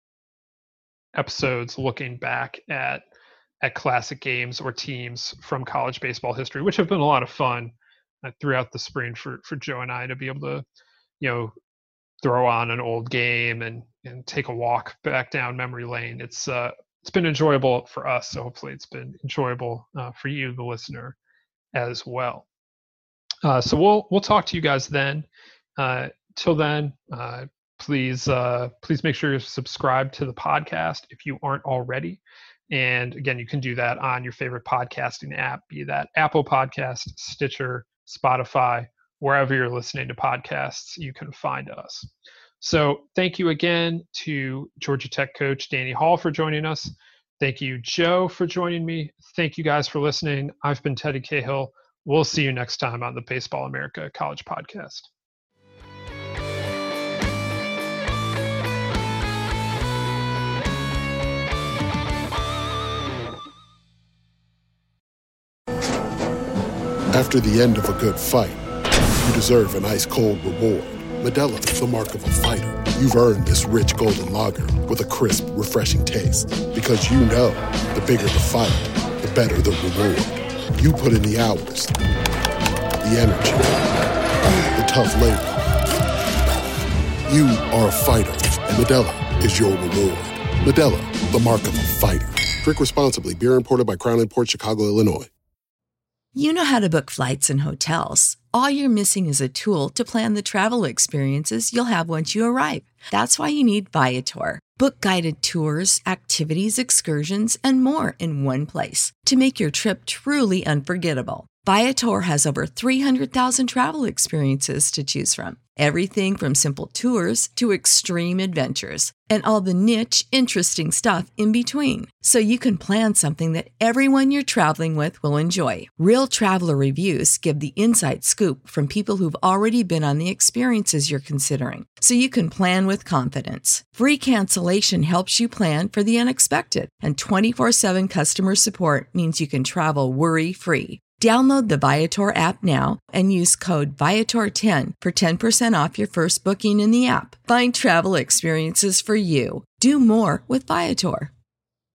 episodes looking back at at classic games or teams from college baseball history, which have been a lot of fun uh, throughout the spring for for Joe and I to be able to, you know, throw on an old game and and take a walk back down memory lane. It's uh it's been enjoyable for us, so hopefully it's been enjoyable uh, for you, the listener, as well. Uh, so we'll we'll talk to you guys then. Uh, till then, uh, please uh, please make sure you're subscribed to the podcast if you aren't already. And again, you can do that on your favorite podcasting app, be that Apple Podcast, Stitcher, Spotify, wherever you're listening to podcasts, you can find us. So thank you again to Georgia Tech coach Danny Hall for joining us. Thank you, Joe, for joining me. Thank you guys for listening. I've been Teddy Cahill. We'll see you next time on the Baseball America College Podcast. After the end of a good fight, you deserve an ice-cold reward. Modelo is the mark of a fighter. You've earned this rich golden lager with a crisp, refreshing taste. Because you know, the bigger the fight, the better the reward. You put in the hours, the energy, the tough labor. You are a fighter, and Modelo is your reward. Modelo, the mark of a fighter. Drink responsibly. Beer imported by Crown Imports, Chicago, Illinois. You know how to book flights and hotels. All you're missing is a tool to plan the travel experiences you'll have once you arrive. That's why you need Viator. Book guided tours, activities, excursions, and more in one place to make your trip truly unforgettable. Viator has over three hundred thousand travel experiences to choose from. Everything from simple tours to extreme adventures and all the niche, interesting stuff in between. So you can plan something that everyone you're traveling with will enjoy. Real traveler reviews give the inside scoop from people who've already been on the experiences you're considering. So you can plan with confidence. Free cancellation helps you plan for the unexpected. And twenty-four seven customer support means you can travel worry-free. Download the Viator app now and use code Viator ten for ten percent off your first booking in the app. Find travel experiences for you. Do more with Viator.